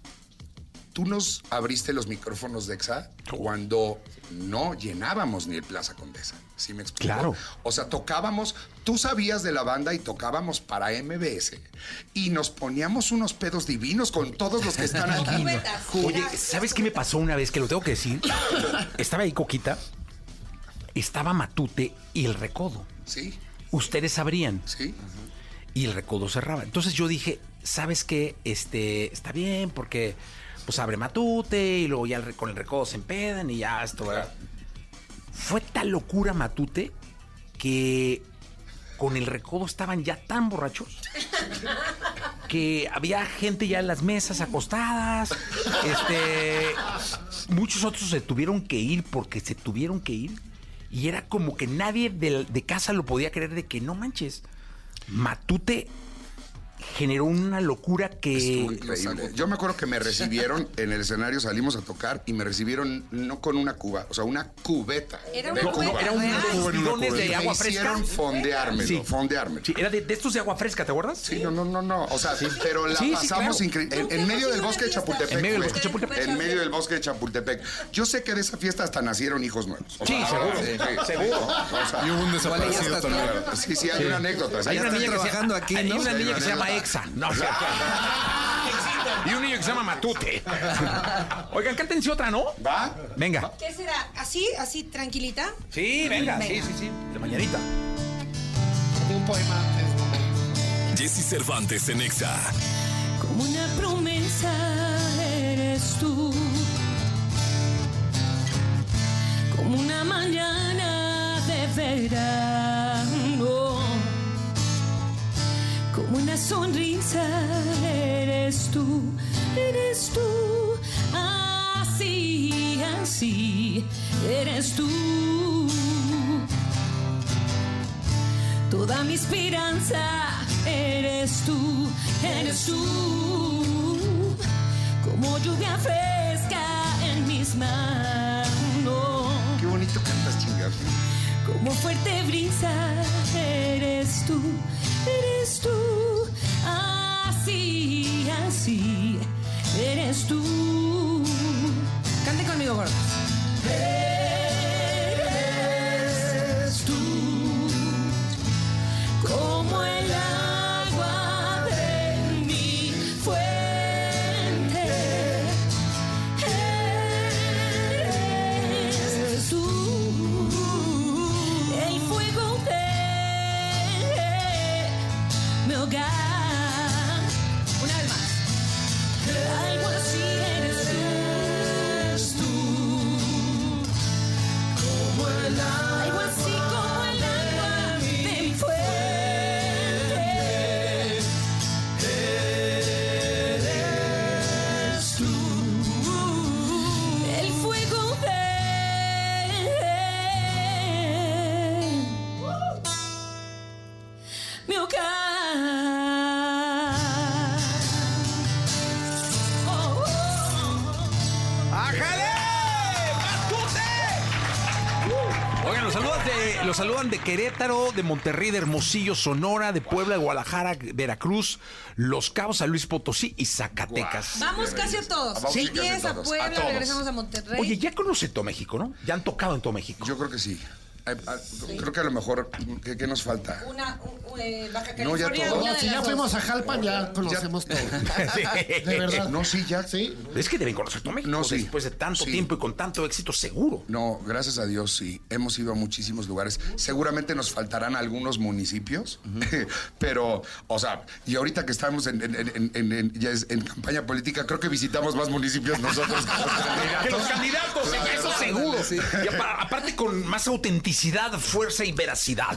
Speaker 17: tú nos abriste los micrófonos de EXA cuando no llenábamos ni el Plaza Condesa. ¿Sí me explico?
Speaker 16: Claro.
Speaker 17: O sea, tocábamos, tú sabías de la banda y tocábamos para MBS y nos poníamos unos pedos divinos con todos los que están aquí.
Speaker 16: Oye, ¿sabes qué me pasó una vez? Que lo tengo que decir. Estaba ahí Coquita, estaba Matute y el Recodo.
Speaker 17: Sí.
Speaker 16: Ustedes sabrían.
Speaker 17: Sí.
Speaker 16: Y el Recodo cerraba. Entonces yo dije, ¿sabes qué? Está bien porque... pues abre Matute y luego ya con el Recodo se empedan y ya esto, ¿verdad? Fue tal locura Matute que con el Recodo estaban ya tan borrachos que había gente ya en las mesas acostadas. Muchos otros se tuvieron que ir porque se tuvieron que ir y era como que nadie de casa lo podía creer, de que no manches, Matute generó una locura que...
Speaker 17: estuvo increíble. Yo me acuerdo que me recibieron en el escenario, salimos a tocar y me recibieron no con una cuba, o sea, una cubeta.
Speaker 18: Era una cubeta.
Speaker 16: Era un bidones de agua fresca.
Speaker 17: Me hicieron fondeármelo,
Speaker 16: Sí.
Speaker 17: fondeármelo.
Speaker 16: Sí, era de estos de agua fresca, ¿te acuerdas?
Speaker 17: Sí, no. O sea, pero la pasamos
Speaker 16: claro.
Speaker 17: increíble. En medio del bosque de Chapultepec.
Speaker 16: En medio del bosque de Chapultepec.
Speaker 17: En medio del bosque de Chapultepec. Yo sé que de esa fiesta hasta nacieron hijos nuevos. O sea,
Speaker 16: seguro.
Speaker 17: O sea,
Speaker 1: y hubo un desaparecido también.
Speaker 17: Sí, hay una anécdota.
Speaker 16: Hay una niña
Speaker 1: trabajando aquí, ¿no?
Speaker 16: Hay una niña que se llama Exa. No, o sea, y un niño que se llama Matute. Oigan, cántense otra, ¿no?
Speaker 17: ¿Va?
Speaker 16: Venga.
Speaker 18: ¿Qué será? ¿Así tranquilita?
Speaker 16: Sí, venga. Sí. De mañanita.
Speaker 19: Un poema antes.
Speaker 2: Jesse Cervantes en Exa.
Speaker 15: Como una promesa eres tú, como una mañana de verano, como una sonrisa eres tú, así eres tú. Toda mi esperanza eres tú, como lluvia fresca en mis manos.
Speaker 17: Qué bonito cantas, chingado.
Speaker 15: Como fuerte brisa, eres tú, así, eres tú. Cante conmigo, gordos. Eres tú, como el agua de mi fuente. Eres tú, el fuego de mi hogar. Una vez más. Algo así eres tú, como el agua. Algo así como el agua de mi fuente. Eres tú, el fuego de mi hogar.
Speaker 16: Oigan, los saludan de Querétaro, de Monterrey, de Hermosillo, Sonora, de Puebla, de Guadalajara, Veracruz, Los Cabos, San Luis Potosí y Zacatecas.
Speaker 18: Vamos casi a todos.
Speaker 16: Vamos
Speaker 18: Sí,
Speaker 16: casi a
Speaker 18: 10 a
Speaker 16: todos.
Speaker 18: Puebla,
Speaker 16: A todos.
Speaker 18: regresamos a Monterrey.
Speaker 16: Oye, ya conoce todo México, ¿no? Ya han tocado en todo México.
Speaker 17: Yo creo que sí. Creo que a lo mejor, ¿qué nos falta?
Speaker 18: Baja
Speaker 17: No, ya
Speaker 18: California.
Speaker 17: todo.
Speaker 18: una de
Speaker 11: Si
Speaker 18: las
Speaker 11: ya
Speaker 18: dos.
Speaker 11: fuimos a Jalpan, ya conocemos todo. De verdad.
Speaker 17: No, sí, ya.
Speaker 11: Sí.
Speaker 16: Es que deben conocer todo México.
Speaker 17: No, sí.
Speaker 16: Después de tanto
Speaker 17: Sí.
Speaker 16: tiempo y con tanto éxito, seguro.
Speaker 17: No, gracias a Dios, sí. Hemos ido a muchísimos lugares. Seguramente nos faltarán algunos municipios, pero, o sea, y ahorita que estamos ya en campaña política, creo que visitamos más municipios nosotros
Speaker 16: Que los candidatos, eso seguro.
Speaker 17: Sí.
Speaker 16: Y aparte con más autenticidad, fuerza y veracidad.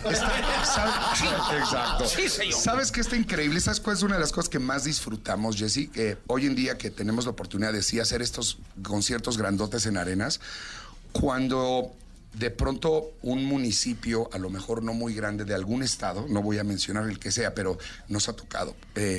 Speaker 17: Exacto.
Speaker 16: Sí, señor.
Speaker 17: ¿Sabes qué está increíble? ¿Sabes cuál es una de las cosas que más disfrutamos, Jessy? Que hoy en día que tenemos la oportunidad de sí hacer estos conciertos grandotes en arenas, cuando de pronto un municipio, a lo mejor no muy grande, de algún estado, no voy a mencionar el que sea, pero nos ha tocado,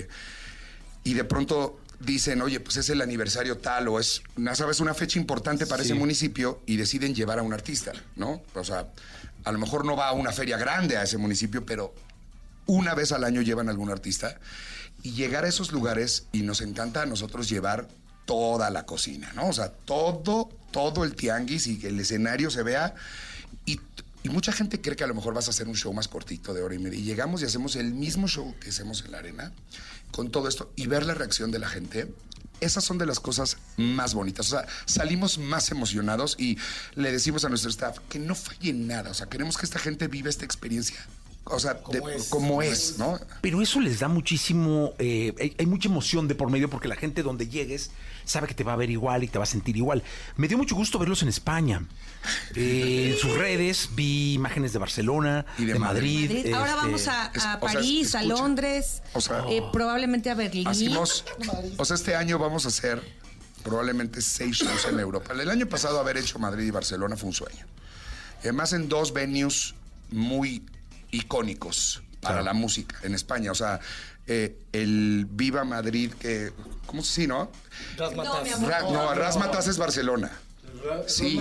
Speaker 17: y de pronto dicen, oye, pues es el aniversario tal o es, ¿sabes? Una fecha importante para ese municipio y deciden llevar a un artista, ¿no? O sea, a lo mejor no va a una feria grande a ese municipio, pero una vez al año llevan a algún artista y llegar a esos lugares, y nos encanta a nosotros llevar toda la cocina, ¿no? O sea, todo el tianguis y que el escenario se vea. Y mucha gente cree que a lo mejor vas a hacer un show más cortito de hora y media. Y llegamos y hacemos el mismo show que hacemos en la arena, con todo esto, y ver la reacción de la gente. Esas son de las cosas más bonitas. O sea, salimos más emocionados y le decimos a nuestro staff que no falle nada. O sea, queremos que esta gente viva esta experiencia. O sea, como es, ¿no?
Speaker 16: Pero eso les da muchísimo, hay mucha emoción de por medio porque la gente donde llegues sabe que te va a ver igual y te va a sentir igual. Me dio mucho gusto verlos en España. En sus redes vi imágenes de Barcelona, y de Madrid.
Speaker 18: Ahora vamos a París, a Londres, probablemente a Berlín.
Speaker 17: Este año vamos a hacer probablemente 6 shows en Europa. El año pasado haber hecho Madrid y Barcelona fue un sueño. Y además en 2 venues muy icónicos para la música en España. O sea, el Viva Madrid, que... ¿Cómo se dice, no? Razzmatazz es Barcelona. Sí.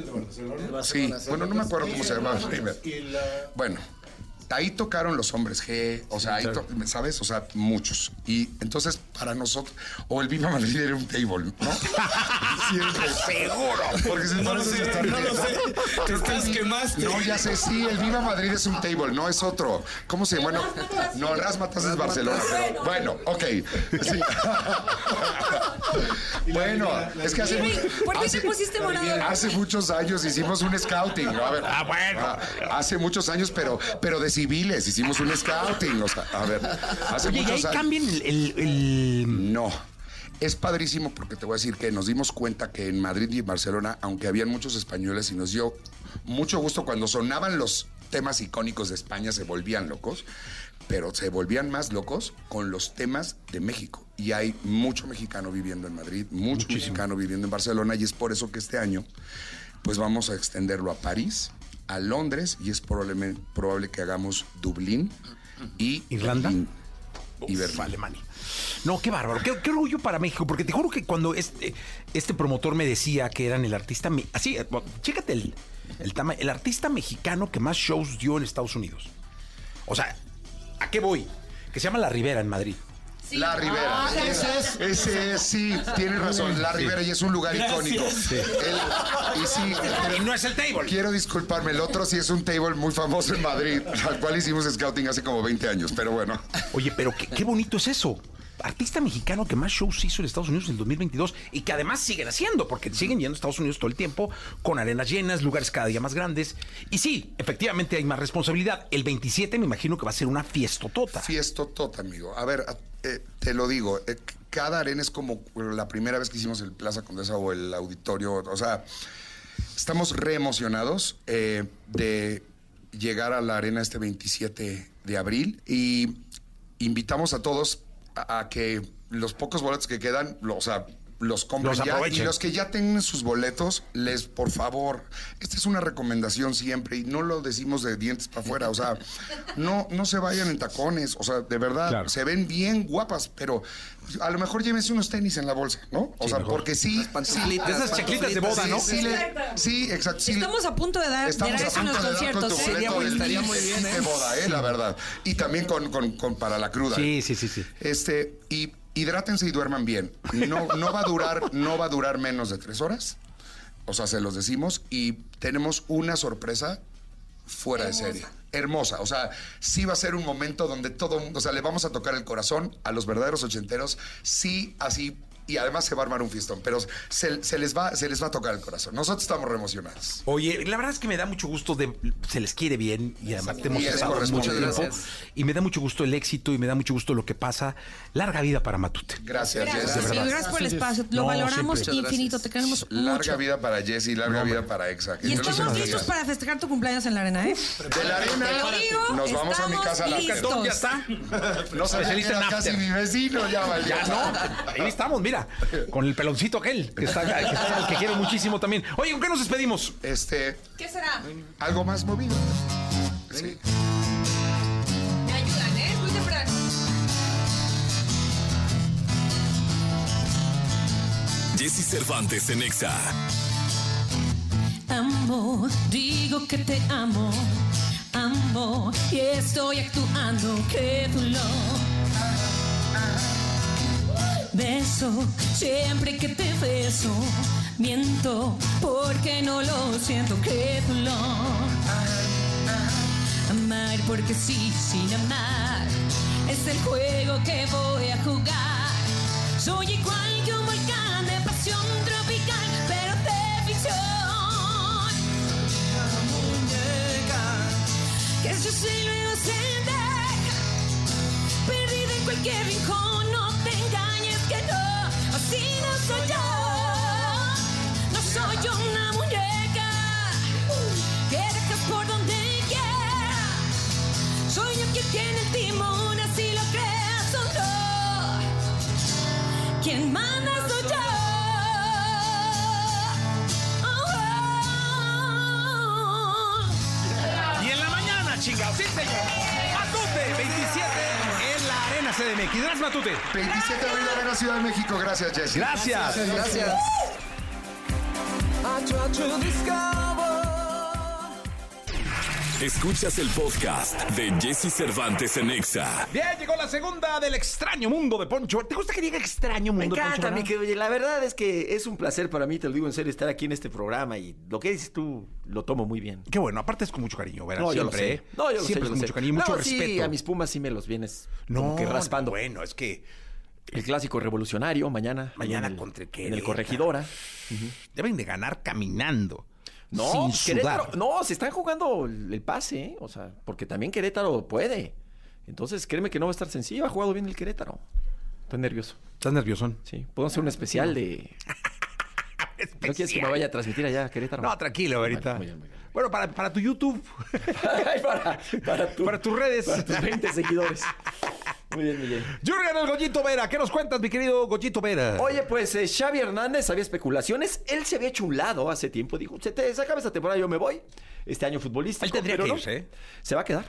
Speaker 17: Sí. Bueno, no me acuerdo cómo se llama. Bueno, ahí tocaron Los Hombres G, o sea, ahí ¿sabes? O sea, muchos. Y entonces, para nosotros, o el Viva Madrid era un table, ¿no? Siempre.
Speaker 16: Seguro.
Speaker 17: Porque si no lo sé.
Speaker 19: Te estás quemaste.
Speaker 17: No, ya sé, sí, el Viva Madrid es un table, no es otro. ¿Cómo se llama? Bueno, no, Razzmatazz es Barcelona, pero bueno, ok. Sí. Bueno, es que
Speaker 18: ¿Por qué te pusiste morado?
Speaker 17: Hace muchos años hicimos un scouting, ¿no? A ver, hace muchos años, pero de civiles hicimos un scouting, o sea, a ver, hace
Speaker 16: Oye,
Speaker 17: muchos
Speaker 16: ¿y ahí
Speaker 17: años.
Speaker 16: cambian el...?
Speaker 17: No. Es padrísimo porque te voy a decir que nos dimos cuenta que en Madrid y en Barcelona, aunque habían muchos españoles, y nos dio mucho gusto cuando sonaban los temas icónicos de España, se volvían locos, pero se volvían más locos con los temas de México. Y hay mucho mexicano viviendo en Madrid, mucho mexicano viviendo en Barcelona, y es por eso que este año pues vamos a extenderlo a París, a Londres, y es probable que hagamos Dublín y
Speaker 16: ¿Irlanda?
Speaker 17: Berlín. y Berlín.
Speaker 16: Alemania. No, qué bárbaro, qué orgullo para México, porque te juro que cuando este promotor me decía que eran el artista, así, chécate el artista mexicano que más shows dio en Estados Unidos. O sea, ¿a qué voy? Que se llama La Ribera en Madrid.
Speaker 17: Sí. La Ribera. Ese es, sí, tienes razón. La Ribera, y es un lugar icónico. Sí.
Speaker 16: Y no es el table.
Speaker 17: Quiero disculparme, el otro sí es un table muy famoso en Madrid, al cual hicimos scouting hace como 20 años, pero bueno.
Speaker 16: Oye, pero qué bonito es eso. Artista mexicano que más shows hizo en Estados Unidos en el 2022 y que además siguen haciendo, porque siguen yendo a Estados Unidos todo el tiempo, con arenas llenas, lugares cada día más grandes. Y sí, efectivamente hay más responsabilidad. El 27 me imagino que va a ser una fiestotota.
Speaker 17: Fiestotota, amigo. A ver, te lo digo, cada arena es como la primera vez que hicimos el Plaza Condesa o el auditorio. O sea, estamos re emocionados de llegar a la arena este 27 de abril y invitamos a todos a que los pocos boletos que quedan, los compren ya. Y los que ya tienen sus boletos, por favor, esta es una recomendación siempre y no lo decimos de dientes para afuera. O sea, no se vayan en tacones. O sea, de verdad, se ven bien guapas, pero a lo mejor llévense unos tenis en la bolsa, ¿no? O sea, mejor. Porque
Speaker 16: esas chaclitas de boda, ¿no?
Speaker 17: Sí, exacto.
Speaker 18: Estamos a punto de dar eso en los conciertos.
Speaker 17: Estaría muy bien, de boda, la verdad. Y también con para la cruda.
Speaker 16: Sí.
Speaker 17: Y hidrátense y duerman bien. No va a durar menos de 3 horas. O sea, se los decimos. Y tenemos una sorpresa fuera de serie. Hermosa. O sea, sí va a ser un momento donde todo mundo, o sea, le vamos a tocar el corazón a los verdaderos ochenteros. Sí, así. Y además se va a armar un fiestón, pero se les va a tocar el corazón. Nosotros estamos re emocionados.
Speaker 16: Oye, la verdad es que me da mucho gusto se les quiere bien y además te hemos estado mucho tiempo. Y me da mucho gusto el éxito y me da mucho gusto lo que pasa. Larga vida para Matute.
Speaker 17: Gracias, Jessy.
Speaker 18: Gracias por el espacio. Lo valoramos infinito. Te queremos mucho.
Speaker 17: Larga vida para Jessy, larga vida para Exa.
Speaker 18: Y estamos listos para festejar tu cumpleaños en la arena, ¿eh?
Speaker 17: De la arena.
Speaker 18: Te lo digo,
Speaker 17: nos vamos a mi casa.
Speaker 18: Listos.
Speaker 16: Ya está.
Speaker 17: No sabía que era casi mi vecino. Ya
Speaker 16: no. Ahí estamos, mira. Con el peloncito aquel, que quiero muchísimo también. Oye, ¿con qué nos despedimos?
Speaker 18: ¿Qué será?
Speaker 17: Algo más movido. Sí.
Speaker 18: Me ayudan, ¿eh? Muy temprano.
Speaker 2: Jessy Cervantes en Exa.
Speaker 20: Amo, digo que te amo. Amo, y estoy actuando que tú lo... Beso, siempre que te beso, miento, porque no lo siento, que tú lo amar, porque sí, sin amar, es el juego que voy a jugar. Soy igual que un volcán de pasión tropical, pero de ficción. Una muñeca que se usa y luego se deja, perdida en cualquier rincón, no te engañes. Que no, así no soy yo. No soy yo una muñeca que dejas por donde quiera. Soy yo quien tiene el timón, así lo creas o no. Quien manda soy yo.
Speaker 16: Y en la mañana, chingados, sí señor. Matute, 27 en la Arena CDMX. Gracias, Matute.
Speaker 17: 27 de abril, Arena Ciudad de México. Gracias, Jessy.
Speaker 16: Gracias.
Speaker 2: Escuchas el podcast de Jessy Cervantes en Exa.
Speaker 16: Bien, llegó la segunda del extraño mundo de Poncho. ¿Te gusta que diga extraño mundo de Poncho?
Speaker 9: Me encanta, mi querido. La verdad es que es un placer para mí, te lo digo en serio, estar aquí en este programa y lo que dices tú lo tomo muy bien.
Speaker 16: Qué bueno, aparte es con mucho cariño, ¿verdad?
Speaker 9: No,
Speaker 16: siempre,
Speaker 9: yo lo sé. No, yo lo
Speaker 16: siempre
Speaker 9: sé.
Speaker 16: Con mucho cariño, mucho respeto.
Speaker 9: Sí, a mis Pumas sí me los vienes como que raspando.
Speaker 16: Bueno, es que...
Speaker 9: El clásico revolucionario, mañana
Speaker 16: contra el
Speaker 9: en el Corregidora.
Speaker 16: Deben de ganar caminando.
Speaker 9: No,
Speaker 16: sin sudar.
Speaker 9: No, se están jugando el pase, ¿eh? O sea, porque también Querétaro puede. Entonces, créeme que no va a estar sencillo. Ha jugado bien el Querétaro. Estoy nervioso.
Speaker 16: ¿Estás nervioso?
Speaker 9: Sí. ¿Puedo hacer un especial de...? ¿No quieres que me vaya a transmitir allá a Querétaro?
Speaker 16: No, tranquilo, ahorita. Muy bien. Bueno, para tu YouTube. para tus redes.
Speaker 9: Para tus 20 seguidores. Muy bien, Miguel.
Speaker 16: Jürgen el Goyito Vera, ¿qué nos cuentas, mi querido Goyito Vera?
Speaker 9: Oye, pues Xavi Hernández, había especulaciones. Él se había hecho un lado hace tiempo. Dijo, se acaba esta temporada, yo me voy. Este año futbolístico.
Speaker 16: Él tendría que irse, ¿eh?
Speaker 9: Se va a quedar.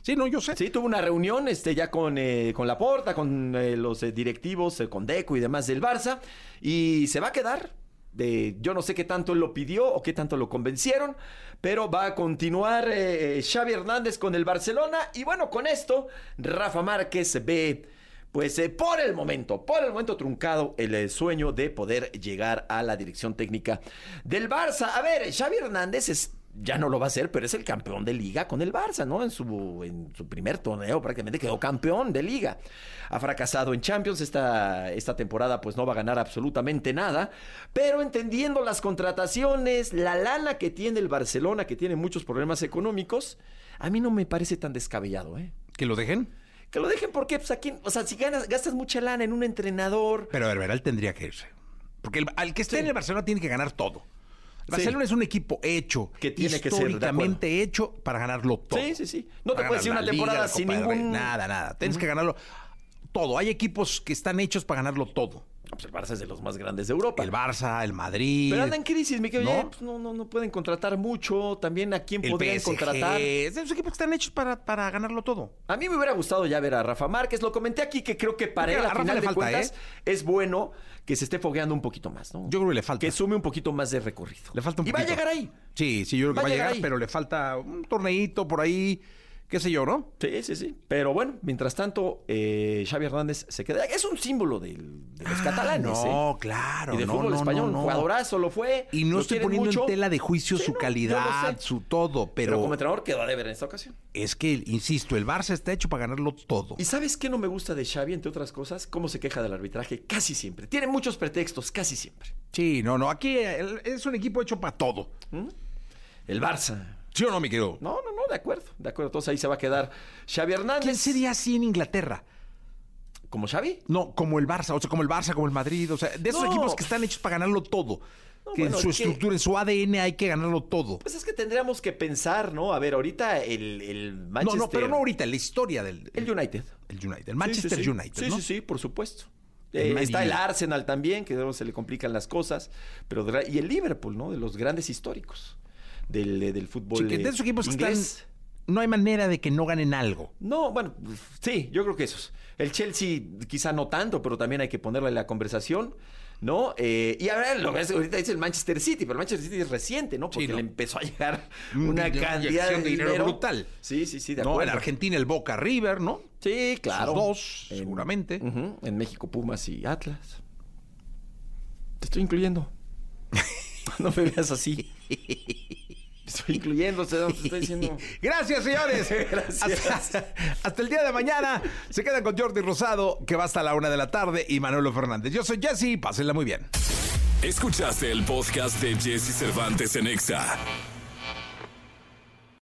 Speaker 16: Sí, no, yo sé.
Speaker 9: Sí, tuvo una reunión ya con Laporta, con los directivos, con Deco y demás del Barça, y se va a quedar. Yo no sé qué tanto él lo pidió o qué tanto lo convencieron, pero va a continuar Xavi Hernández con el Barcelona. Y bueno, con esto, Rafa Márquez ve, pues por el momento truncado el sueño de poder llegar a la dirección técnica del Barça. A ver, Xavi Hernández ya no lo va a hacer, pero es el campeón de Liga con el Barça, ¿no? En su primer torneo prácticamente quedó campeón de Liga. Ha fracasado en Champions esta temporada, pues no va a ganar absolutamente nada, pero entendiendo las contrataciones, la lana que tiene el Barcelona, que tiene muchos problemas económicos, a mí no me parece tan descabellado, ¿eh?
Speaker 16: ¿Que lo dejen?
Speaker 9: Que lo dejen porque, pues aquí, o sea, si gastas mucha lana en un entrenador...
Speaker 16: Pero a ver, él tendría que irse. Porque al que esté en el Barcelona tiene que ganar todo. El Barcelona es un equipo hecho,
Speaker 9: que tiene
Speaker 16: históricamente que ser, hecho para ganarlo todo.
Speaker 9: Sí. No te puedes ir una temporada
Speaker 16: Liga,
Speaker 9: sin ningún...
Speaker 16: Nada. Tienes que ganarlo todo. Hay equipos que están hechos para ganarlo todo.
Speaker 9: Pues el Barça es de los más grandes de Europa.
Speaker 16: El Barça, el Madrid.
Speaker 9: Pero anda en crisis, Miguel. ¿No? Pues no pueden contratar mucho. También a quién podrían contratar.
Speaker 16: Es de los equipos que están hechos para ganarlo todo.
Speaker 9: A mí me hubiera gustado ya ver a Rafa Márquez. Lo comenté aquí que creo que para él, a final de cuentas, es bueno que se esté fogueando un poquito más, ¿no?
Speaker 16: Yo creo que le falta.
Speaker 9: Que sume un poquito más de recorrido.
Speaker 16: Le falta un poquito.
Speaker 9: Y va a llegar ahí.
Speaker 16: Sí, yo creo que va a llegar, pero le falta un torneito por ahí. Qué sé yo, ¿no?
Speaker 9: Sí. Pero bueno, mientras tanto, Xavi Hernández se queda. Es un símbolo de los catalanes.
Speaker 16: No, claro.
Speaker 9: Y del fútbol español. Un jugadorazo lo fue.
Speaker 16: Y no estoy poniendo en tela de juicio su calidad, su todo, pero
Speaker 9: como entrenador quedó a deber en esta ocasión.
Speaker 16: Es que, insisto, el Barça está hecho para ganarlo todo.
Speaker 9: ¿Y sabes qué no me gusta de Xavi, entre otras cosas? Cómo se queja del arbitraje casi siempre. Tiene muchos pretextos, casi siempre.
Speaker 16: Sí, no. Aquí es un equipo hecho para todo.
Speaker 9: El Barça.
Speaker 16: ¿Sí o no, mi querido?
Speaker 9: No, de acuerdo. Entonces ahí se va a quedar Xavi Hernández.
Speaker 16: ¿Quién sería así en Inglaterra?
Speaker 9: ¿Como Xavi?
Speaker 16: No, como el Barça, como el Madrid, de esos equipos que están hechos para ganarlo todo. En su estructura, en su ADN hay que ganarlo todo.
Speaker 9: Pues es que tendríamos que pensar, ¿no? A ver, ahorita el Manchester...
Speaker 16: No, pero no ahorita, la historia del...
Speaker 9: El United.
Speaker 16: El Manchester United, ¿no?
Speaker 9: Sí, por supuesto. Está el Arsenal también, que luego se le complican las cosas. Y el Liverpool, ¿no? De los grandes históricos del fútbol
Speaker 16: que de esos equipos
Speaker 9: inglés.
Speaker 16: Que están, no hay manera de que no ganen algo.
Speaker 9: No, bueno, sí, yo creo que esos. El Chelsea quizá no tanto, pero también hay que ponerle la conversación, ¿no? Y a ver, ahorita dice el Manchester City, pero el Manchester City es reciente, ¿no? Porque le empezó a llegar una cantidad de dinero
Speaker 16: brutal.
Speaker 9: Sí, de acuerdo.
Speaker 16: En Argentina el Boca River, ¿no?
Speaker 9: Sí, claro.
Speaker 16: Los dos, seguramente.
Speaker 9: En México Pumas y Atlas. Te estoy incluyendo. No me veas así. Estoy incluyendo, estoy diciendo.
Speaker 16: Gracias, señores.
Speaker 9: Gracias.
Speaker 16: Hasta el día de mañana. Se quedan con Jordi Rosado, que va hasta la 1 de la tarde, y Manolo Fernández. Yo soy Jesse, pásenla muy bien.
Speaker 2: Escuchaste el podcast de Jesse Cervantes en Exa.